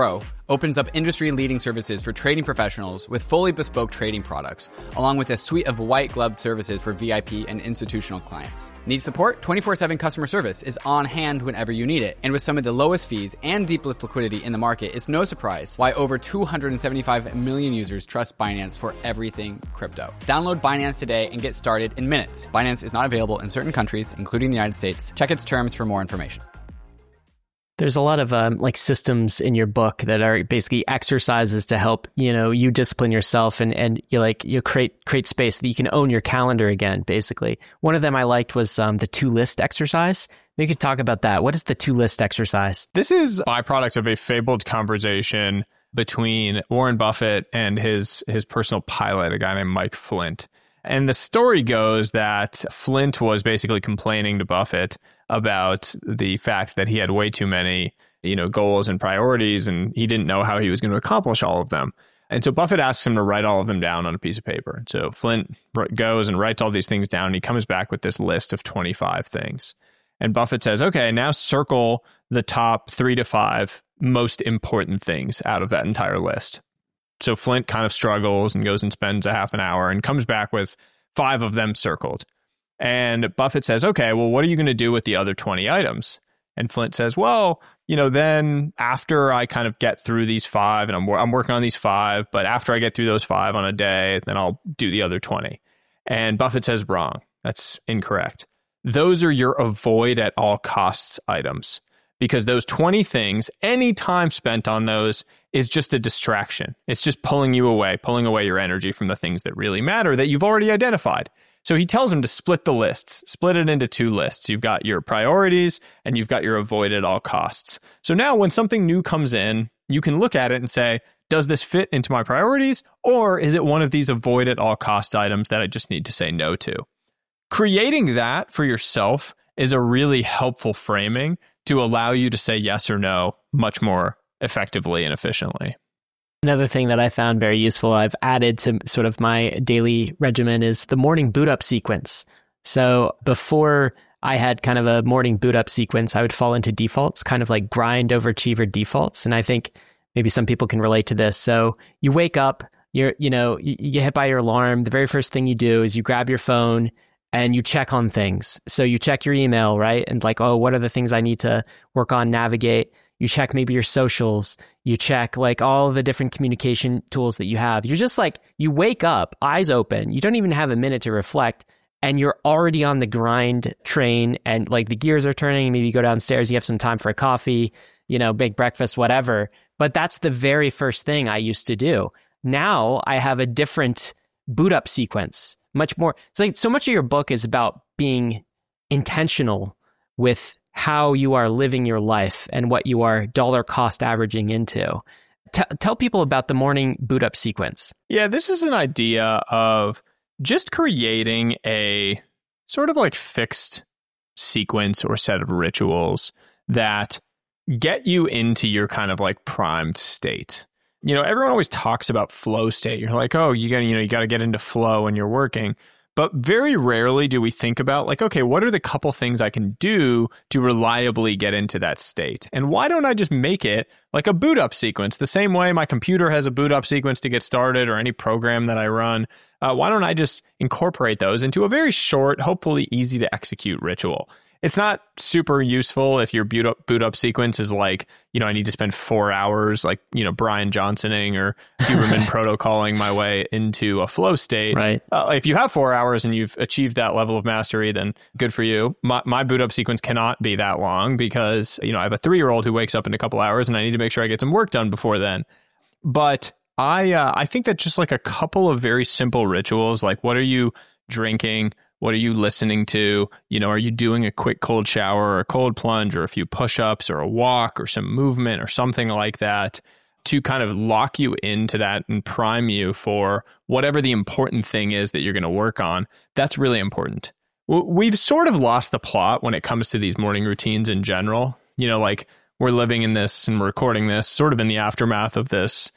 opens up industry-leading services for trading professionals with fully bespoke trading products, along with a suite of white-glove services for V I P and institutional clients. Need support? twenty-four seven customer service is on hand whenever you need it. And with some of the lowest fees and deepest liquidity in the market, it's no surprise why over two hundred seventy-five million users trust Binance for everything crypto. Download Binance today and get started in minutes. Binance is not available in certain countries, including the United States. Check its terms for more information. There's a lot of um, like systems in your book that are basically exercises to help, you know, you discipline yourself and, and you like you create create space that you can own your calendar again, basically. One of them I liked was um, the two list exercise. We could talk about that. What is the two list exercise? This is a byproduct of a fabled conversation between Warren Buffett and his his personal pilot, a guy named Mike Flint. And the story goes that Flint was basically complaining to Buffett about the fact that he had way too many, you know, goals and priorities, and he didn't know how he was going to accomplish all of them. And so Buffett asks him to write all of them down on a piece of paper. And so Flint goes and writes all these things down, and he comes back with this list of twenty-five things. And Buffett says, okay, now circle the top three to five most important things out of that entire list. So Flint kind of struggles and goes and spends a half an hour and comes back with five of them circled. And Buffett says, okay, well, what are you going to do with the other twenty items? And Flint says, well, you know, then after I kind of get through these five, and I'm, I'm working on these five, but after I get through those five on a day, then I'll do the other twenty. And Buffett says, wrong. That's incorrect. Those are your avoid at all costs items, because those twenty things, any time spent on those is just a distraction. It's just pulling you away, pulling away your energy from the things that really matter that you've already identified. So he tells him to split the lists, split it into two lists. You've got your priorities and you've got your avoid at all costs. So now when something new comes in, you can look at it and say, does this fit into my priorities? Or is it one of these avoid at all cost items that I just need to say no to? Creating that for yourself is a really helpful framing to allow you to say yes or no much more effectively and efficiently. Another thing that I found very useful, I've added to sort of my daily regimen, is the morning boot up sequence. So before I had kind of a morning boot up sequence, I would fall into defaults, kind of like grind overachiever defaults. And I think maybe some people can relate to this. So you wake up, you're, you know, you, you get hit by your alarm. The very first thing you do is you grab your phone and you check on things. So you check your email, right? And like, oh, what are the things I need to work on, navigate? You check maybe your socials. You check like all the different communication tools that you have. You're just like, you wake up, eyes open. You don't even have a minute to reflect. And you're already on the grind train and like the gears are turning. Maybe you go downstairs, you have some time for a coffee, you know, big breakfast, whatever. But that's the very first thing I used to do. Now I have a different boot up sequence, much more. It's like so much of your book is about being intentional with how you are living your life and what you are dollar cost averaging into. T- tell people about the morning boot up sequence. Yeah, this is an idea of just creating a sort of like fixed sequence or set of rituals that get you into your kind of like primed state. You know, everyone always talks about flow state. You're like, oh, you got to, you know, you got to get into flow when you're working. But very rarely do we think about like, okay, what are the couple things I can do to reliably get into that state? And why don't I just make it like a boot up sequence? The same way my computer has a boot up sequence to get started, or any program that I run. Uh, why don't I just incorporate those into a very short, hopefully easy to execute ritual? It's not super useful if your boot up, boot up sequence is like, you know, I need to spend four hours like, you know, Brian Johnsoning or Huberman protocoling my way into a flow state. Right. Uh, if you have four hours and you've achieved that level of mastery, then good for you. My, my boot up sequence cannot be that long because, you know, I have a three-year-old who wakes up in a couple hours and I need to make sure I get some work done before then. But I, uh, I think that just like a couple of very simple rituals, like what are you drinking? What are you listening to? You know, are you doing a quick cold shower or a cold plunge or a few push-ups or a walk or some movement or something like that to kind of lock you into that and prime you for whatever the important thing is that you're going to work on? That's really important. We've sort of lost the plot when it comes to these morning routines in general. You know, like we're living in this and we're recording this sort of in the aftermath of this,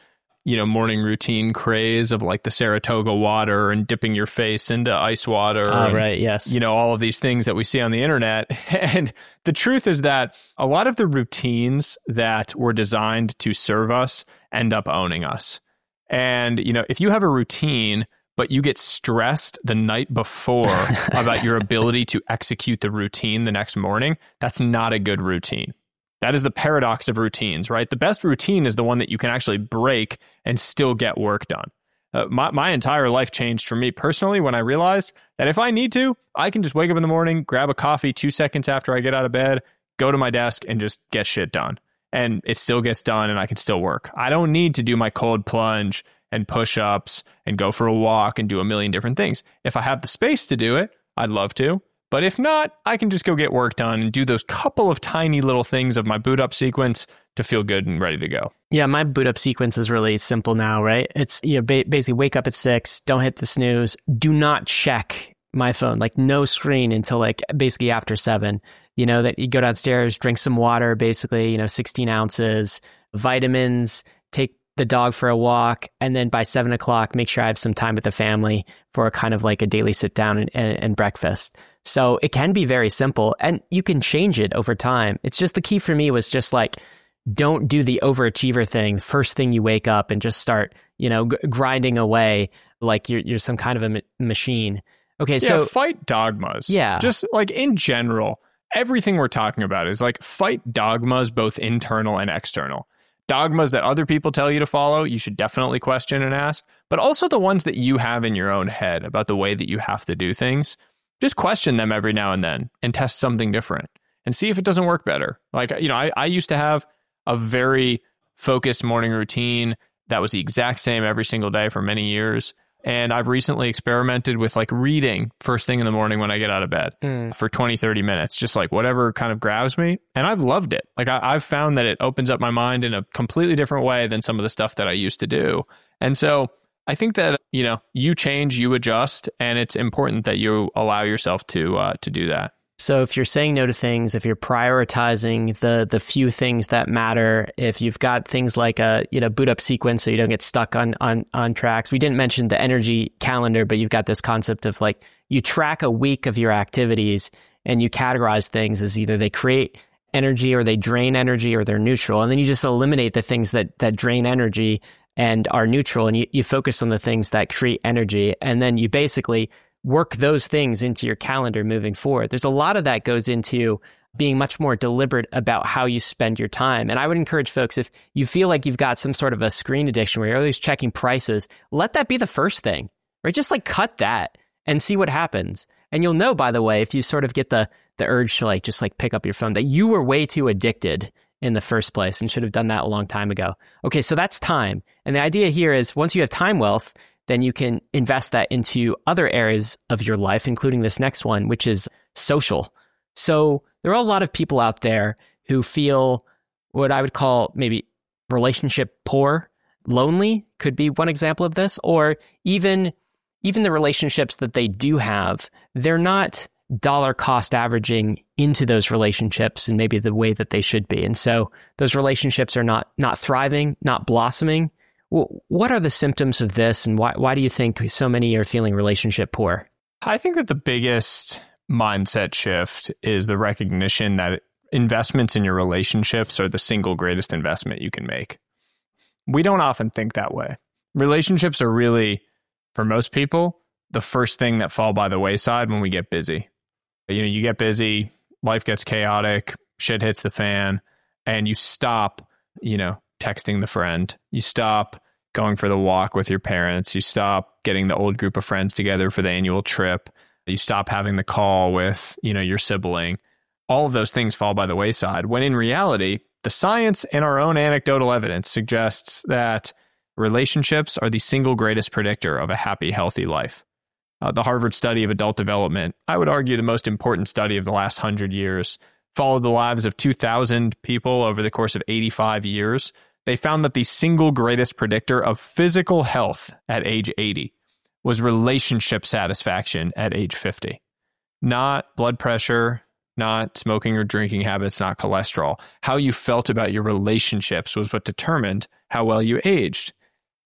you know, morning routine craze of like the Saratoga water and dipping your face into ice water. Oh, and, right. Yes. You know, all of these things that we see on the internet. And the truth is that a lot of the routines that were designed to serve us end up owning us. And, you know, if you have a routine, but you get stressed the night before about your ability to execute the routine the next morning, that's not a good routine. That is the paradox of routines, right? The best routine is the one that you can actually break and still get work done. Uh, my, my entire life changed for me personally when I realized that if I need to, I can just wake up in the morning, grab a coffee two seconds after I get out of bed, go to my desk and just get shit done. And it still gets done and I can still work. I don't need to do my cold plunge and push-ups and go for a walk and do a million different things. If I have the space to do it, I'd love to. But if not, I can just go get work done and do those couple of tiny little things of my boot up sequence to feel good and ready to go. Yeah, my boot up sequence is really simple now, right? It's, you know, ba- basically wake up at six, don't hit the snooze, do not check my phone, like no screen until like basically after seven. You know, that you go downstairs, drink some water, basically, you know, sixteen ounces, vitamins, take the dog for a walk, and then by seven o'clock, make sure I have some time with the family for a kind of like a daily sit down and, and, and breakfast. So it can be very simple and you can change it over time. It's just the key for me was just like, don't do the overachiever thing first thing you wake up and just start, you know, g- grinding away like you're you're some kind of a ma- machine. Okay, yeah, so fight dogmas. Yeah. Just like in general, everything we're talking about is like fight dogmas, both internal and external. Dogmas that other people tell you to follow, you should definitely question and ask, but also the ones that you have in your own head about the way that you have to do things. Just question them every now and then and test something different and see if it doesn't work better. Like, you know, I, I used to have a very focused morning routine that was the exact same every single day for many years. And I've recently experimented with like reading first thing in the morning when I get out of bed mm. for twenty, thirty minutes, just like whatever kind of grabs me. And I've loved it. Like I, I've found that it opens up my mind in a completely different way than some of the stuff that I used to do. And so I think that, you know, you change, you adjust, and it's important that you allow yourself to uh, to do that. So if you're saying no to things, if you're prioritizing the the few things that matter, if you've got things like a, you know, boot up sequence so you don't get stuck on on on tracks. We didn't mention the energy calendar, but you've got this concept of like you track a week of your activities and you categorize things as either they create energy or they drain energy or they're neutral. And then you just eliminate the things that that drain energy and are neutral, and you, you focus on the things that create energy. And then you basically work those things into your calendar moving forward. There's a lot of that goes into being much more deliberate about how you spend your time. And I would encourage folks, if you feel like you've got some sort of a screen addiction where you're always checking prices, let that be the first thing, right? Just like cut that and see what happens. And you'll know, by the way, if you sort of get the the urge to like just like pick up your phone, that you were way too addicted in the first place and should have done that a long time ago. Okay, so that's time. And the idea here is once you have time wealth, then you can invest that into other areas of your life, including this next one, which is social. So there are a lot of people out there who feel what I would call maybe relationship poor, lonely could be one example of this, or even even the relationships that they do have, they're not dollar cost averaging into those relationships and maybe the way that they should be. And so those relationships are not not thriving, not blossoming. What are the symptoms of this, and why why do you think so many are feeling relationship poor? I think that the biggest mindset shift is the recognition that investments in your relationships are the single greatest investment you can make. We don't often think that way. Relationships are really, for most people, the first thing that fall by the wayside when we get busy. You know, you get busy, life gets chaotic, shit hits the fan, and you stop, you know, texting the friend. You stop going for the walk with your parents. You stop getting the old group of friends together for the annual trip. You stop having the call with, you know, your sibling. All of those things fall by the wayside, when in reality, the science and our own anecdotal evidence suggests that relationships are the single greatest predictor of a happy, healthy life. Uh, the Harvard study of adult development, I would argue the most important study of the last hundred years, followed the lives of two thousand people over the course of eighty-five years. They found that the single greatest predictor of physical health at age eighty was relationship satisfaction at age fifty. Not blood pressure, not smoking or drinking habits, not cholesterol. How you felt about your relationships was what determined how well you aged.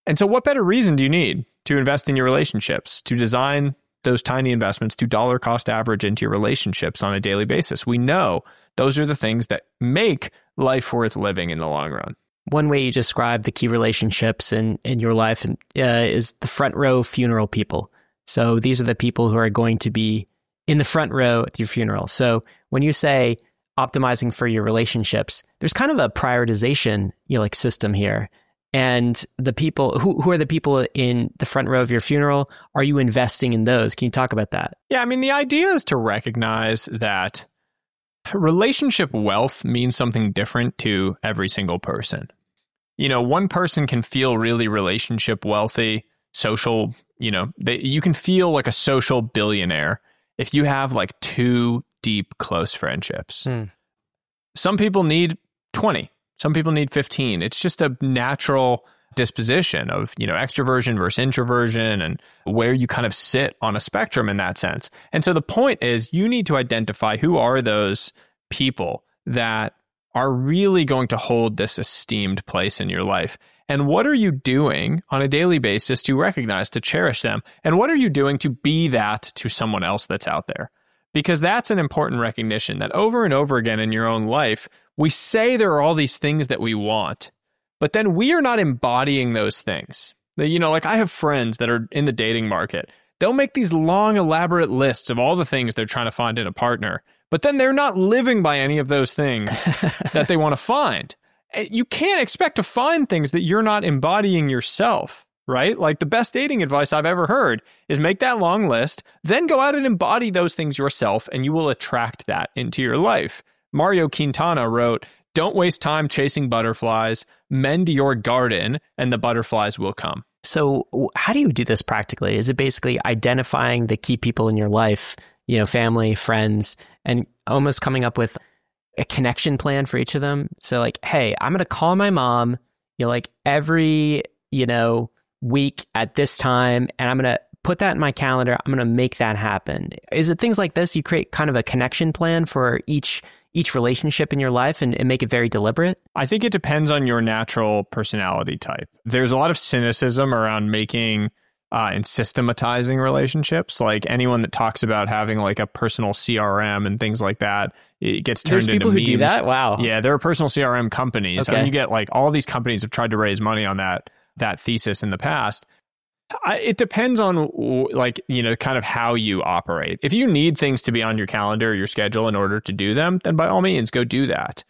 And so what better reason do you need to invest in your relationships, to design those tiny investments to dollar cost average into your relationships on a daily basis? We know those are the things that make life worth living in the long run. One way you describe the key relationships in, in your life uh, is the front row funeral people. So these are the people who are going to be in the front row at your funeral. So when you say optimizing for your relationships, there's kind of a prioritization, you know, like system here. And the people, who, who are the people in the front row of your funeral? Are you investing in those? Can you talk about that? Yeah, I mean, the idea is to recognize that relationship wealth means something different to every single person. You know, one person can feel really relationship wealthy, social, you know, they, you can feel like a social billionaire if you have like two deep, close friendships. Hmm. Some people need twenty. Some people need fifteen. It's just a natural disposition of, you know, extroversion versus introversion and where you kind of sit on a spectrum in that sense. And so the point is you need to identify who are those people that are really going to hold this esteemed place in your life. And what are you doing on a daily basis to recognize, to cherish them? And what are you doing to be that to someone else that's out there? Because that's an important recognition that over and over again in your own life, we say there are all these things that we want, but then we are not embodying those things. You know, like I have friends that are in the dating market. They'll make these long, elaborate lists of all the things they're trying to find in a partner, but then they're not living by any of those things that they want to find. You can't expect to find things that you're not embodying yourself, right? Like the best dating advice I've ever heard is make that long list, then go out and embody those things yourself, and you will attract that into your life. Mario Quintana wrote, "Don't waste time chasing butterflies, mend your garden, and the butterflies will come." So how do you do this practically? Is it basically identifying the key people in your life, you know, family, friends, and almost coming up with a connection plan for each of them? So like, hey, I'm going to call my mom, you know, like every, you know, week at this time, and I'm going to put that in my calendar. I'm going to make that happen. Is it things like this? You create kind of a connection plan for each each relationship in your life and, and make it very deliberate? I think it depends on your natural personality type. There's a lot of cynicism around making uh, and systematizing relationships. Like anyone that talks about having like a personal C R M and things like that, it gets turned There's into people memes. who do that? Wow. Yeah, there are personal C R M companies. Okay. And you get like all these companies have tried to raise money on that that thesis in the past. I, it depends on like, you know, kind of how you operate. If you need things to be on your calendar or your schedule in order to do them, then by all means, go do that.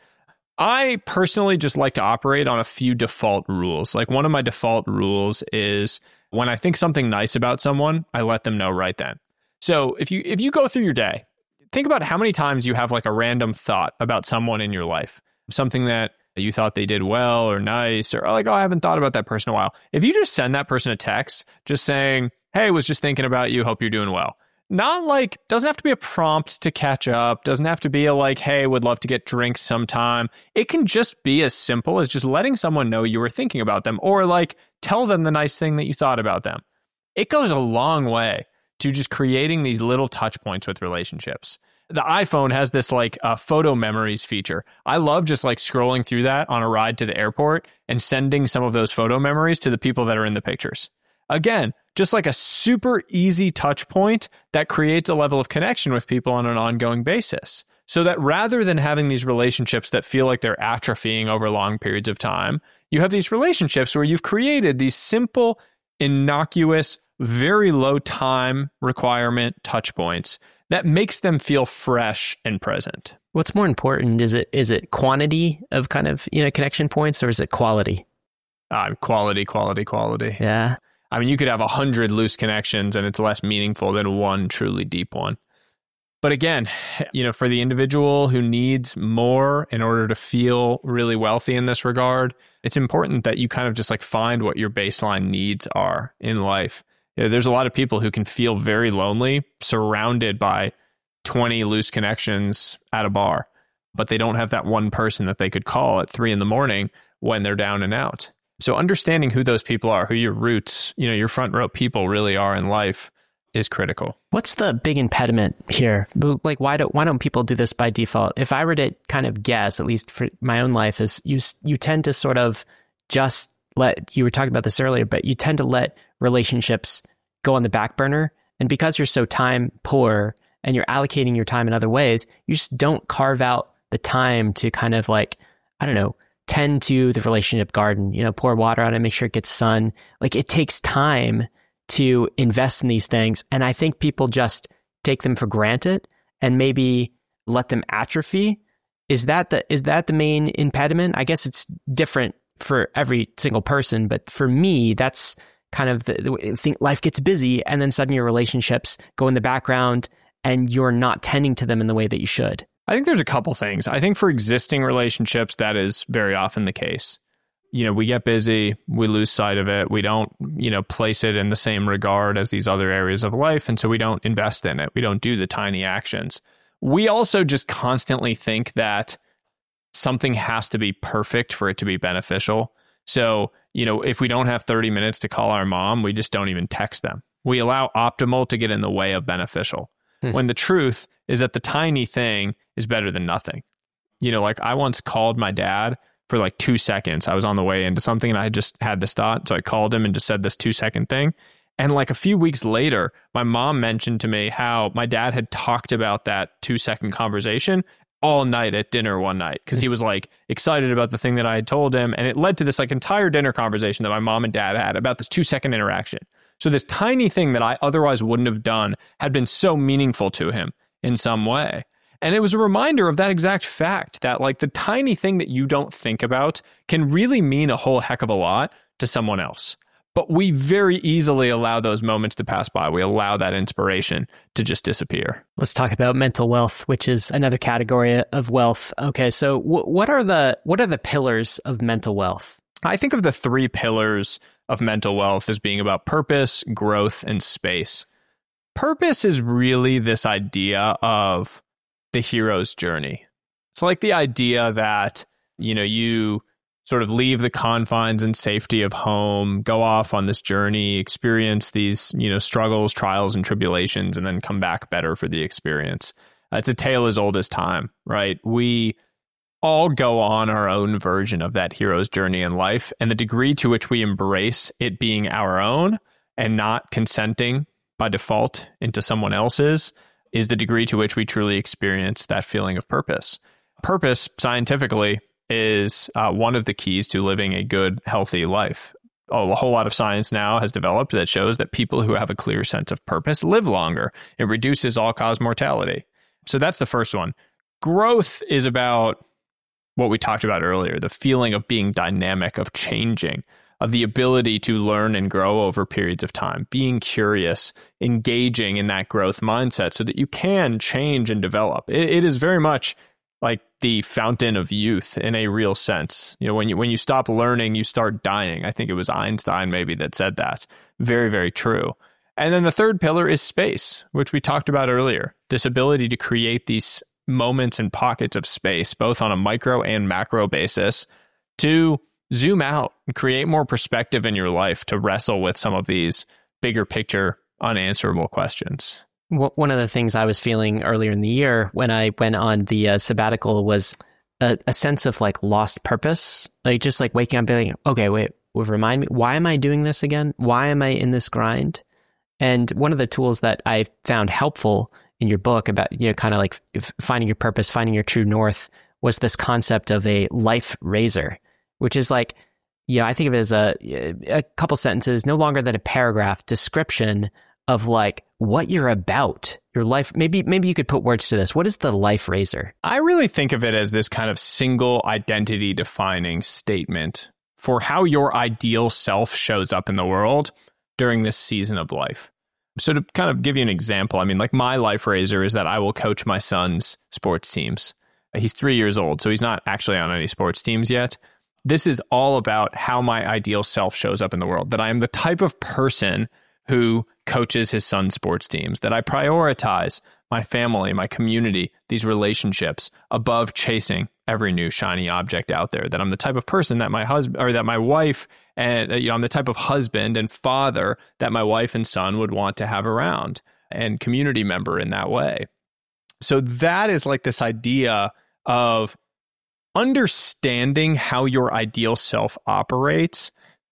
I personally just like to operate on a few default rules. Like one of my default rules is when I think something nice about someone, I let them know right then. So if you if you go through your day, think about how many times you have like a random thought about someone in your life, something that you thought they did well or nice, or like, oh, I haven't thought about that person in a while. If you just send that person a text just saying, hey, was just thinking about you, hope you're doing well. Not like, doesn't have to be a prompt to catch up, doesn't have to be a like, hey, would love to get drinks sometime. It can just be as simple as just letting someone know you were thinking about them, or like tell them the nice thing that you thought about them. It goes a long way to just creating these little touch points with relationships. The iPhone has this like uh, photo memories feature. I love just like scrolling through that on a ride to the airport and sending some of those photo memories to the people that are in the pictures. Again, just like a super easy touch point that creates a level of connection with people on an ongoing basis. So that rather than having these relationships that feel like they're atrophying over long periods of time, you have these relationships where you've created these simple, innocuous, very low time requirement touch points that makes them feel fresh and present. What's more important? Is it is it quantity of kind of, you know, connection points, or is it quality? Uh, quality, quality, quality. Yeah. I mean, you could have a hundred loose connections and it's less meaningful than one truly deep one. But again, you know, for the individual who needs more in order to feel really wealthy in this regard, it's important that you kind of just like find what your baseline needs are in life. You know, there's a lot of people who can feel very lonely, surrounded by twenty loose connections at a bar, but they don't have that one person that they could call at three in the morning when they're down and out. So understanding who those people are, who your roots, you know, your front row people really are in life is critical. What's the big impediment here? Like, why don't why don't people do this by default? If I were to kind of guess, at least for my own life, is you you tend to sort of just let, you were talking about this earlier, but you tend to let relationships go on the back burner. And because you're so time poor and you're allocating your time in other ways, you just don't carve out the time to kind of like, I don't know, tend to the relationship garden, you know, pour water on it, make sure it gets sun. Like it takes time to invest in these things. And I think people just take them for granted and maybe let them atrophy. Is that the, is that the main impediment? I guess it's different for every single person, but for me, that's kind of the, the thing. Life gets busy and then suddenly your relationships go in the background and you're not tending to them in the way that you should. I think there's a couple things. I think for existing relationships, that is very often the case. You know, we get busy, we lose sight of it. We don't, you know, place it in the same regard as these other areas of life. And so we don't invest in it. We don't do the tiny actions. We also just constantly think that something has to be perfect for it to be beneficial. So, you know, if we don't have thirty minutes to call our mom, we just don't even text them. We allow optimal to get in the way of beneficial. Hmm. When the truth is that the tiny thing is better than nothing. You know, like I once called my dad for like two seconds. I was on the way into something and I just had this thought. So I called him and just said this two second thing. And like a few weeks later, my mom mentioned to me how my dad had talked about that two second conversation all night at dinner one night because he was like excited about the thing that I had told him. And it led to this like entire dinner conversation that my mom and dad had about this two second interaction. So this tiny thing that I otherwise wouldn't have done had been so meaningful to him in some way. And it was a reminder of that exact fact that like the tiny thing that you don't think about can really mean a whole heck of a lot to someone else. But we very easily allow those moments to pass by. We allow that inspiration to just disappear. Let's talk about mental wealth, which is another category of wealth. Okay, so w- what are the what are the pillars of mental wealth? I think of the three pillars of mental wealth as being about purpose, growth, and space. Purpose is really this idea of the hero's journey. It's like the idea that, you know, you sort of leave the confines and safety of home, go off on this journey, experience these, you know, struggles, trials, and tribulations, and then come back better for the experience. Uh, it's a tale as old as time, right? We all go on our own version of that hero's journey in life, and the degree to which we embrace it being our own and not consenting by default into someone else's is the degree to which we truly experience that feeling of purpose. Purpose, scientifically, is uh, one of the keys to living a good, healthy life. Oh, a whole lot of science now has developed that shows that people who have a clear sense of purpose live longer. It reduces all-cause mortality. So that's the first one. Growth is about what we talked about earlier, the feeling of being dynamic, of changing, of the ability to learn and grow over periods of time, being curious, engaging in that growth mindset so that you can change and develop. It, it is very much like the fountain of youth in a real sense. You know, when you when you stop learning, you start dying. I think it was Einstein maybe that said that. Very, very true. And then the third pillar is space, which we talked about earlier. This ability to create these moments and pockets of space, both on a micro and macro basis, to zoom out and create more perspective in your life to wrestle with some of these bigger picture, unanswerable questions. One of the things I was feeling earlier in the year when I went on the uh, sabbatical was a, a sense of like lost purpose, like just like waking up and being, okay, wait, remind me, why am I doing this again? Why am I in this grind? And one of the tools that I found helpful in your book about, you know, kind of like finding your purpose, finding your true north, was this concept of a life razor, which is like, you know, I think of it as a, a couple sentences, no longer than a paragraph description of like what you're about, your life. Maybe, maybe you could put words to this. What is the life razor? I really think of it as this kind of single identity defining statement for how your ideal self shows up in the world during this season of life. So to kind of give you an example, I mean, like my life razor is that I will coach my son's sports teams. He's three years old, so he's not actually on any sports teams yet. This is all about how my ideal self shows up in the world, that I am the type of person who coaches his son's sports teams, that I prioritize my family, my community, these relationships above chasing every new shiny object out there, that I'm the type of person that my husband or that my wife and, you know, I'm the type of husband and father that my wife and son would want to have around and community member in that way. So that is like this idea of understanding how your ideal self operates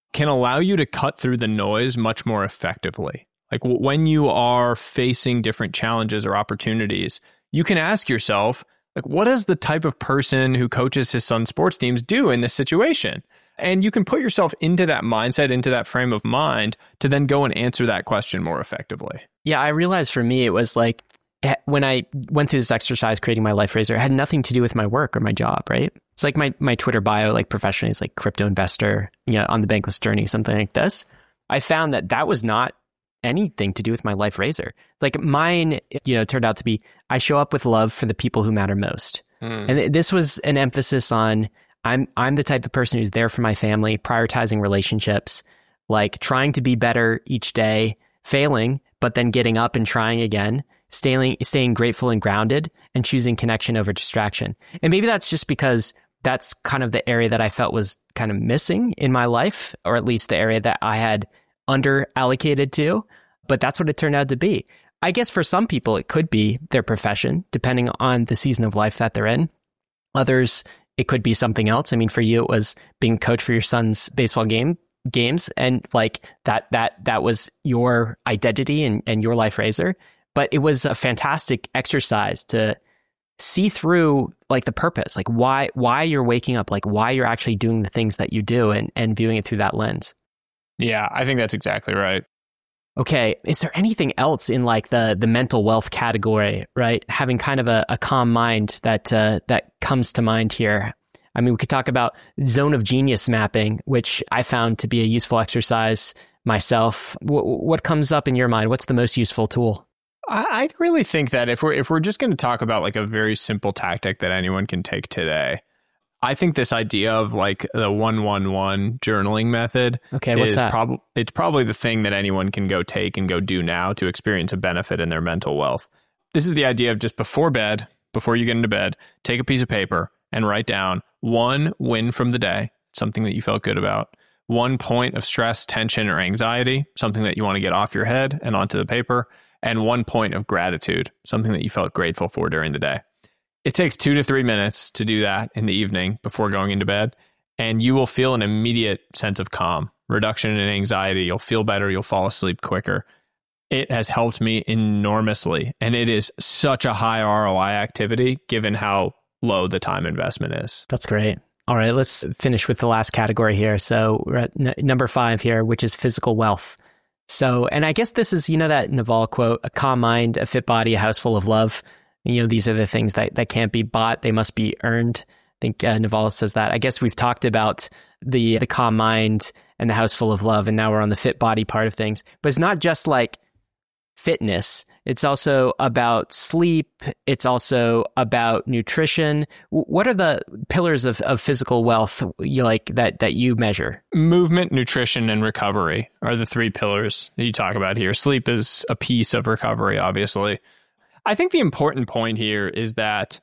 can allow you to cut through the noise much more effectively. Like w- when you are facing different challenges or opportunities, you can ask yourself, like, what does the type of person who coaches his son's sports teams do in this situation? And you can put yourself into that mindset, into that frame of mind to then go and answer that question more effectively. Yeah, I realized for me, it was like when I went through this exercise creating my Life Razor, it had nothing to do with my work or my job, right? It's like my, my Twitter bio, like professionally, is like crypto investor, you know, on the bankless journey, something like this. I found that that was not anything to do with my Life Razor. Like mine, you know, turned out to be, I show up with love for the people who matter most. Mm. And th- this was an emphasis on, I'm I'm the type of person who's there for my family, prioritizing relationships, like trying to be better each day, failing, but then getting up and trying again, staying staying grateful and grounded, and choosing connection over distraction. And maybe that's just because that's kind of the area that I felt was kind of missing in my life, or at least the area that I had under allocated to, but that's what it turned out to be. I guess for some people, it could be their profession, depending on the season of life that they're in. Others, it could be something else. I mean, for you, it was being a coach for your son's baseball game games, and like that that that was your identity and, and your Life Razor. But it was a fantastic exercise to see through like the purpose, like why why you're waking up, like why you're actually doing the things that you do, and and viewing it through that lens. Yeah, I think that's exactly right. Okay, is there anything else in like the the mental wealth category, right? Having kind of a, a calm mind that uh, that comes to mind here. I mean, we could talk about zone of genius mapping, which I found to be a useful exercise myself. W- what comes up in your mind? What's the most useful tool? I, I really think that if we're if we're just going to talk about like a very simple tactic that anyone can take today, I think this idea of like the one one one journaling method okay, what's is that? Prob- it's probably the thing that anyone can go take and go do now to experience a benefit in their mental wealth. This is the idea of just before bed, before you get into bed, take a piece of paper and write down one win from the day, something that you felt good about, one point of stress, tension, or anxiety, something that you want to get off your head and onto the paper, and one point of gratitude, something that you felt grateful for during the day. It takes two to three minutes to do that in the evening before going into bed, and you will feel an immediate sense of calm, reduction in anxiety. You'll feel better. You'll fall asleep quicker. It has helped me enormously, and it is such a high R O I activity given how low the time investment is. That's great. All right, let's finish with the last category here. So we're at n- number five here, which is physical wealth. So, and I guess this is, you know, that Naval quote, a calm mind, a fit body, a house full of love. You know, these are the things that, that can't be bought. They must be earned. I think uh, Naval says that. I guess we've talked about the the calm mind and the house full of love, and now we're on the fit body part of things. But it's not just like fitness. It's also about sleep. It's also about nutrition. What are the pillars of, of physical wealth you like that, that you measure? Movement, nutrition, and recovery are the three pillars that you talk about here. Sleep is a piece of recovery, obviously. I think the important point here is that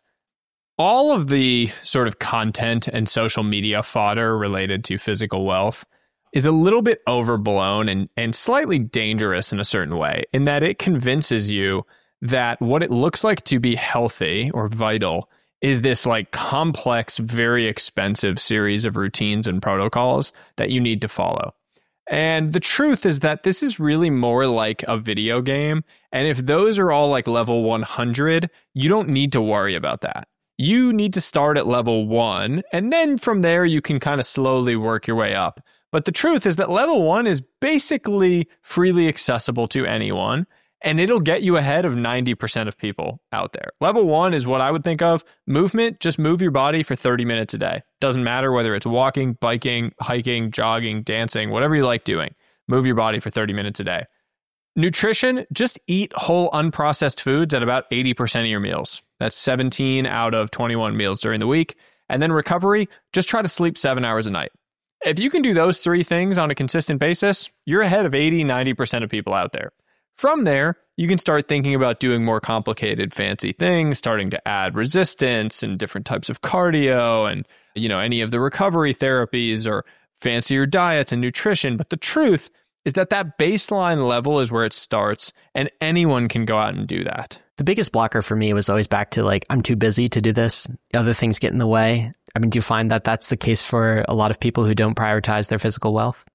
all of the sort of content and social media fodder related to physical wealth is a little bit overblown and, and slightly dangerous in a certain way, in that it convinces you that what it looks like to be healthy or vital is this like complex, very expensive series of routines and protocols that you need to follow. And the truth is that this is really more like a video game. And if those are all like level one hundred, you don't need to worry about that. You need to start at level one, and then from there you can kind of slowly work your way up. But the truth is that level one is basically freely accessible to anyone, and it'll get you ahead of ninety percent of people out there. Level one is what I would think of movement. Just move your body for thirty minutes a day. Doesn't matter whether it's walking, biking, hiking, jogging, dancing, whatever you like doing. Move your body for thirty minutes a day. Nutrition, just eat whole unprocessed foods at about eighty percent of your meals. That's seventeen out of twenty-one meals during the week. And then recovery, just try to sleep seven hours a night. If you can do those three things on a consistent basis, you're ahead of eighty, ninety percent of people out there. From there, you can start thinking about doing more complicated, fancy things, starting to add resistance and different types of cardio and, you know, any of the recovery therapies or fancier diets and nutrition. But the truth is that that baseline level is where it starts, and anyone can go out and do that. The biggest blocker for me was always back to like, I'm too busy to do this. Other things get in the way. I mean, do you find that that's the case for a lot of people who don't prioritize their physical wealth?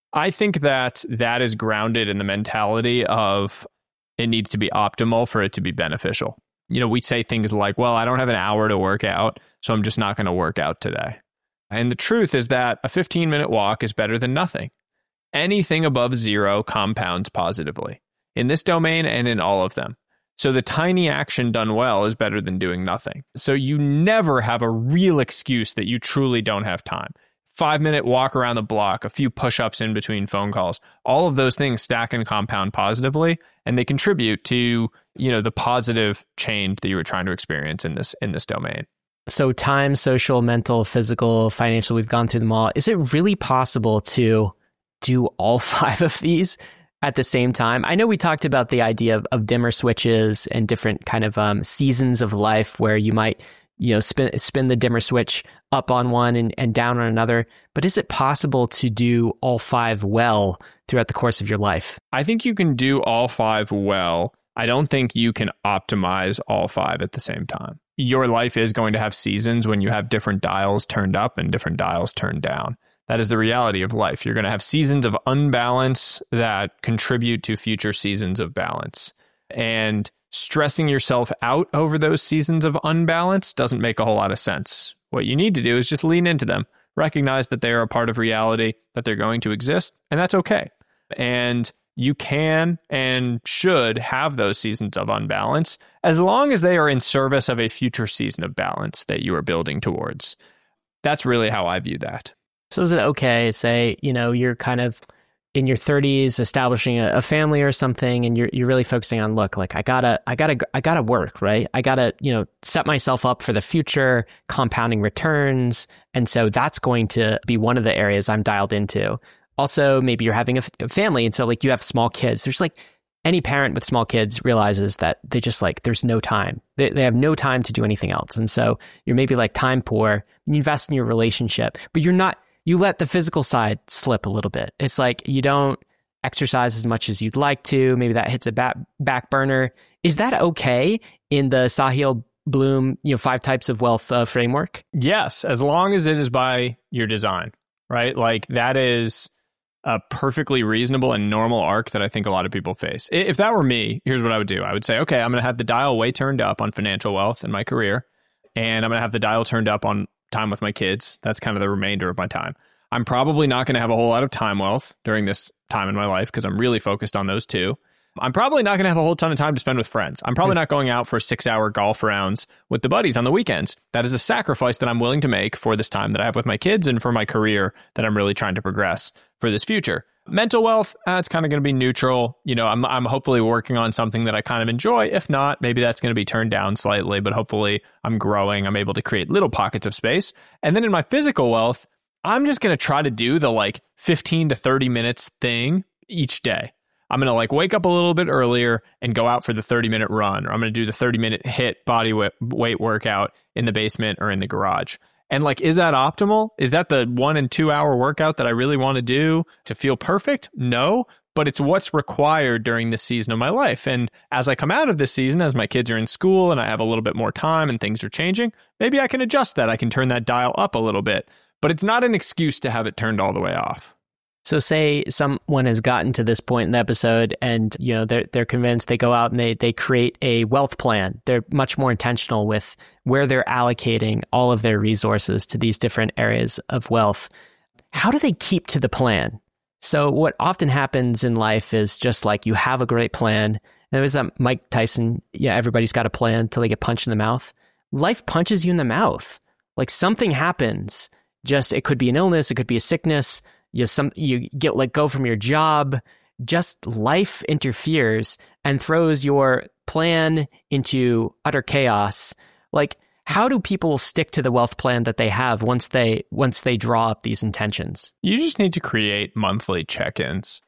I think that that is grounded in the mentality of it needs to be optimal for it to be beneficial. You know, we say things like, well, I don't have an hour to work out, so I'm just not going to work out today. And the truth is that a fifteen minute walk is better than nothing. Anything above zero compounds positively in this domain and in all of them. So the tiny action done well is better than doing nothing. So you never have a real excuse that you truly don't have time. Five minute walk around the block, a few push-ups in between phone calls, all of those things stack and compound positively, and they contribute to, you know, the positive change that you were trying to experience in this in this domain. So time, social, mental, physical, financial, we've gone through them all. Is it really possible to do all five of these at the same time? I know we talked about the idea of, of dimmer switches and different kind of um, seasons of life where you might, you know, spin spin the dimmer switch up on one and, and down on another. But is it possible to do all five well throughout the course of your life? I think you can do all five well. I don't think you can optimize all five at the same time. Your life is going to have seasons when you have different dials turned up and different dials turned down. That is the reality of life. You're going to have seasons of unbalance that contribute to future seasons of balance. And stressing yourself out over those seasons of unbalance doesn't make a whole lot of sense. What you need to do is just lean into them, recognize that they are a part of reality, that they're going to exist, and that's okay. And you can and should have those seasons of unbalance as long as they are in service of a future season of balance that you are building towards. That's really how I view that. So is it okay, say, you know, you're kind of in your thirties establishing a, a family or something, and you're you're really focusing on, look, like I gotta I gotta I gotta work, right? I gotta, you know, set myself up for the future, compounding returns, and so that's going to be one of the areas I'm dialed into. Also, maybe you're having a, f- a family, and so like you have small kids. There's like any parent with small kids realizes that they just like there's no time. They they have no time to do anything else, and so you're maybe like time poor. You invest in your relationship, but you're not. You let the physical side slip a little bit. It's like you don't exercise as much as you'd like to. Maybe that hits a back, back burner. Is that okay in the Sahil Bloom, you know, five types of wealth uh, framework? Yes, as long as it is by your design, right? Like that is a perfectly reasonable and normal arc that I think a lot of people face. If that were me, here's what I would do. I would say, okay, I'm going to have the dial way turned up on financial wealth in my career, and I'm going to have the dial turned up on time with my kids. That's kind of the remainder of my time. I'm probably not going to have a whole lot of time wealth during this time in my life because I'm really focused on those two. I'm probably not going to have a whole ton of time to spend with friends. I'm probably not going out for six hour golf rounds with the buddies on the weekends. That is a sacrifice that I'm willing to make for this time that I have with my kids and for my career that I'm really trying to progress for this future. Mental wealth, uh, it's kind of going to be neutral. You know, I'm I'm hopefully working on something that I kind of enjoy. If not, maybe that's going to be turned down slightly, but hopefully I'm growing. I'm able to create little pockets of space. And then in my physical wealth, I'm just going to try to do the like fifteen to thirty minutes thing each day. I'm going to like wake up a little bit earlier and go out for the thirty minute run, or I'm going to do the thirty minute hit body weight workout in the basement or in the garage. And like, is that optimal? Is that the one and two hour workout that I really want to do to feel perfect? No, but it's what's required during this season of my life. And as I come out of this season, as my kids are in school and I have a little bit more time and things are changing, maybe I can adjust that. I can turn that dial up a little bit, but it's not an excuse to have it turned all the way off. So say someone has gotten to this point in the episode and, you know, they're, they're convinced, they go out and they, they create a wealth plan. They're much more intentional with where they're allocating all of their resources to these different areas of wealth. How do they keep to the plan? So what often happens in life is just like you have a great plan. There was that Mike Tyson, yeah, everybody's got a plan till they get punched in the mouth. Life punches you in the mouth. Like something happens. Just, it could be an illness, it could be a sickness. You some you get let go from your job. Just life interferes and throws your plan into utter chaos. Like, how do people stick to the wealth plan that they have once they once they draw up these intentions? You just need to create monthly check-ins.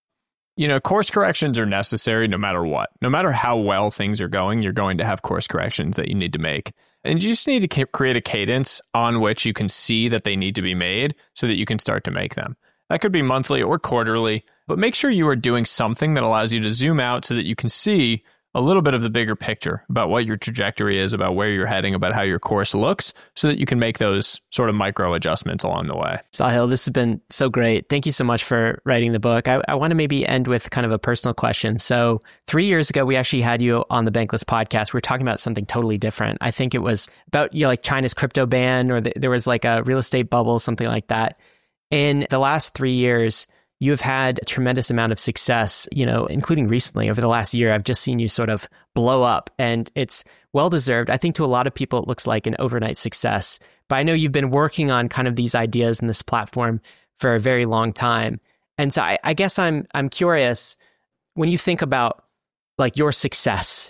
You know, course corrections are necessary no matter what. No matter how well things are going, you're going to have course corrections that you need to make. And you just need to create a cadence on which you can see that they need to be made so that you can start to make them. That could be monthly or quarterly, but make sure you are doing something that allows you to zoom out so that you can see, a little bit of the bigger picture about what your trajectory is, about where you're heading, about how your course looks, so that you can make those sort of micro adjustments along the way. Sahil, this has been so great. Thank you so much for writing the book. I, I want to maybe end with kind of a personal question. So three years ago, we actually had you on the Bankless podcast. We were talking about something totally different. I think it was about, you know, like China's crypto ban, or the, there was like a real estate bubble, something like that. In the last three years, you have had a tremendous amount of success, you know, including recently over the last year. I've just seen you sort of blow up, and it's well-deserved. I think to a lot of people, it looks like an overnight success. But I know you've been working on kind of these ideas and this platform for a very long time. And so I, I guess I'm I'm curious, when you think about like your success,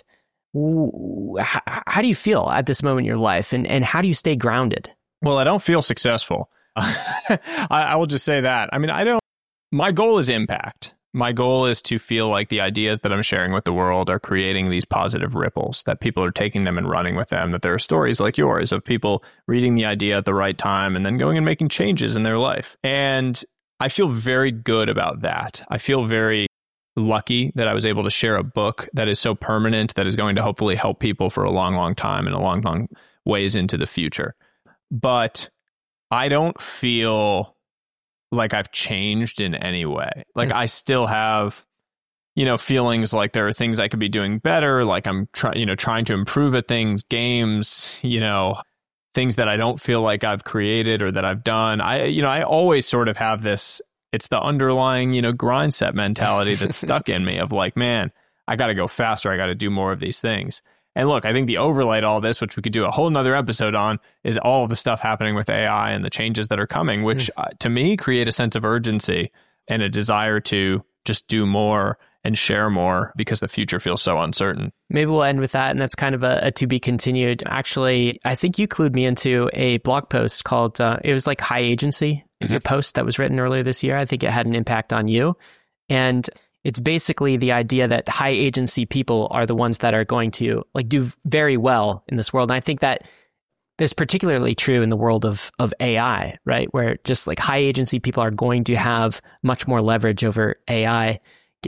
how, how do you feel at this moment in your life, and, and how do you stay grounded? Well, I don't feel successful. I, I will just say that. I mean, I don't. My goal is impact. My goal is to feel like the ideas that I'm sharing with the world are creating these positive ripples, that people are taking them and running with them, that there are stories like yours of people reading the idea at the right time and then going and making changes in their life. And I feel very good about that. I feel very lucky that I was able to share a book that is so permanent, that is going to hopefully help people for a long, long time and a long, long ways into the future. But I don't feel like I've changed in any way. Like I still have, you know, feelings like there are things I could be doing better. Like I'm trying, you know, trying to improve at things, games, you know, things that I don't feel like I've created or that I've done. I, you know, I always sort of have this, it's the underlying, you know, grind set mentality that's stuck in me of like, man, I got to go faster. I got to do more of these things. And look, I think the overlay to all this, which we could do a whole nother episode on, is all of the stuff happening with A I and the changes that are coming, which mm. uh, to me create a sense of urgency and a desire to just do more and share more because the future feels so uncertain. Maybe we'll end with that. And that's kind of a, a to be continued. Actually, I think you clued me into a blog post called, uh, it was like High Agency, mm-hmm. a post that was written earlier this year. I think it had an impact on you. And it's basically the idea that high agency people are the ones that are going to like do very well in this world. And I think that is particularly true in the world of of A I, right? Where just like high agency people are going to have much more leverage over A I.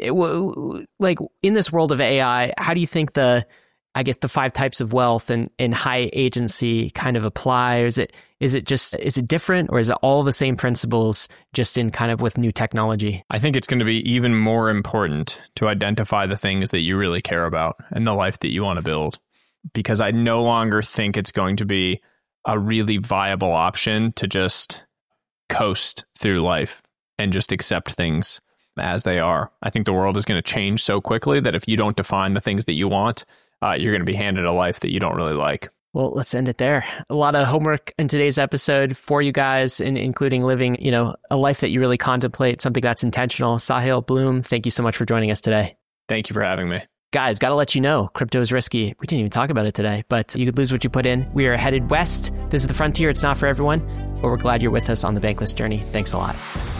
Like in this world of A I, how do you think the, I guess the five types of wealth and, and high agency kind of apply? Or is it is it just, is it different, or is it all the same principles just in kind of with new technology? I think it's going to be even more important to identify the things that you really care about and the life that you want to build, because I no longer think it's going to be a really viable option to just coast through life and just accept things as they are. I think the world is going to change so quickly that if you don't define the things that you want, uh, you're going to be handed a life that you don't really like. Well, let's end it there. A lot of homework in today's episode for you guys, in, including living, you know, a life that you really contemplate, something that's intentional. Sahil Bloom, thank you so much for joining us today. Thank you for having me. Guys, got to let you know, crypto is risky. We didn't even talk about it today, but you could lose what you put in. We are headed west. This is the frontier. It's not for everyone, but we're glad you're with us on the Bankless journey. Thanks a lot.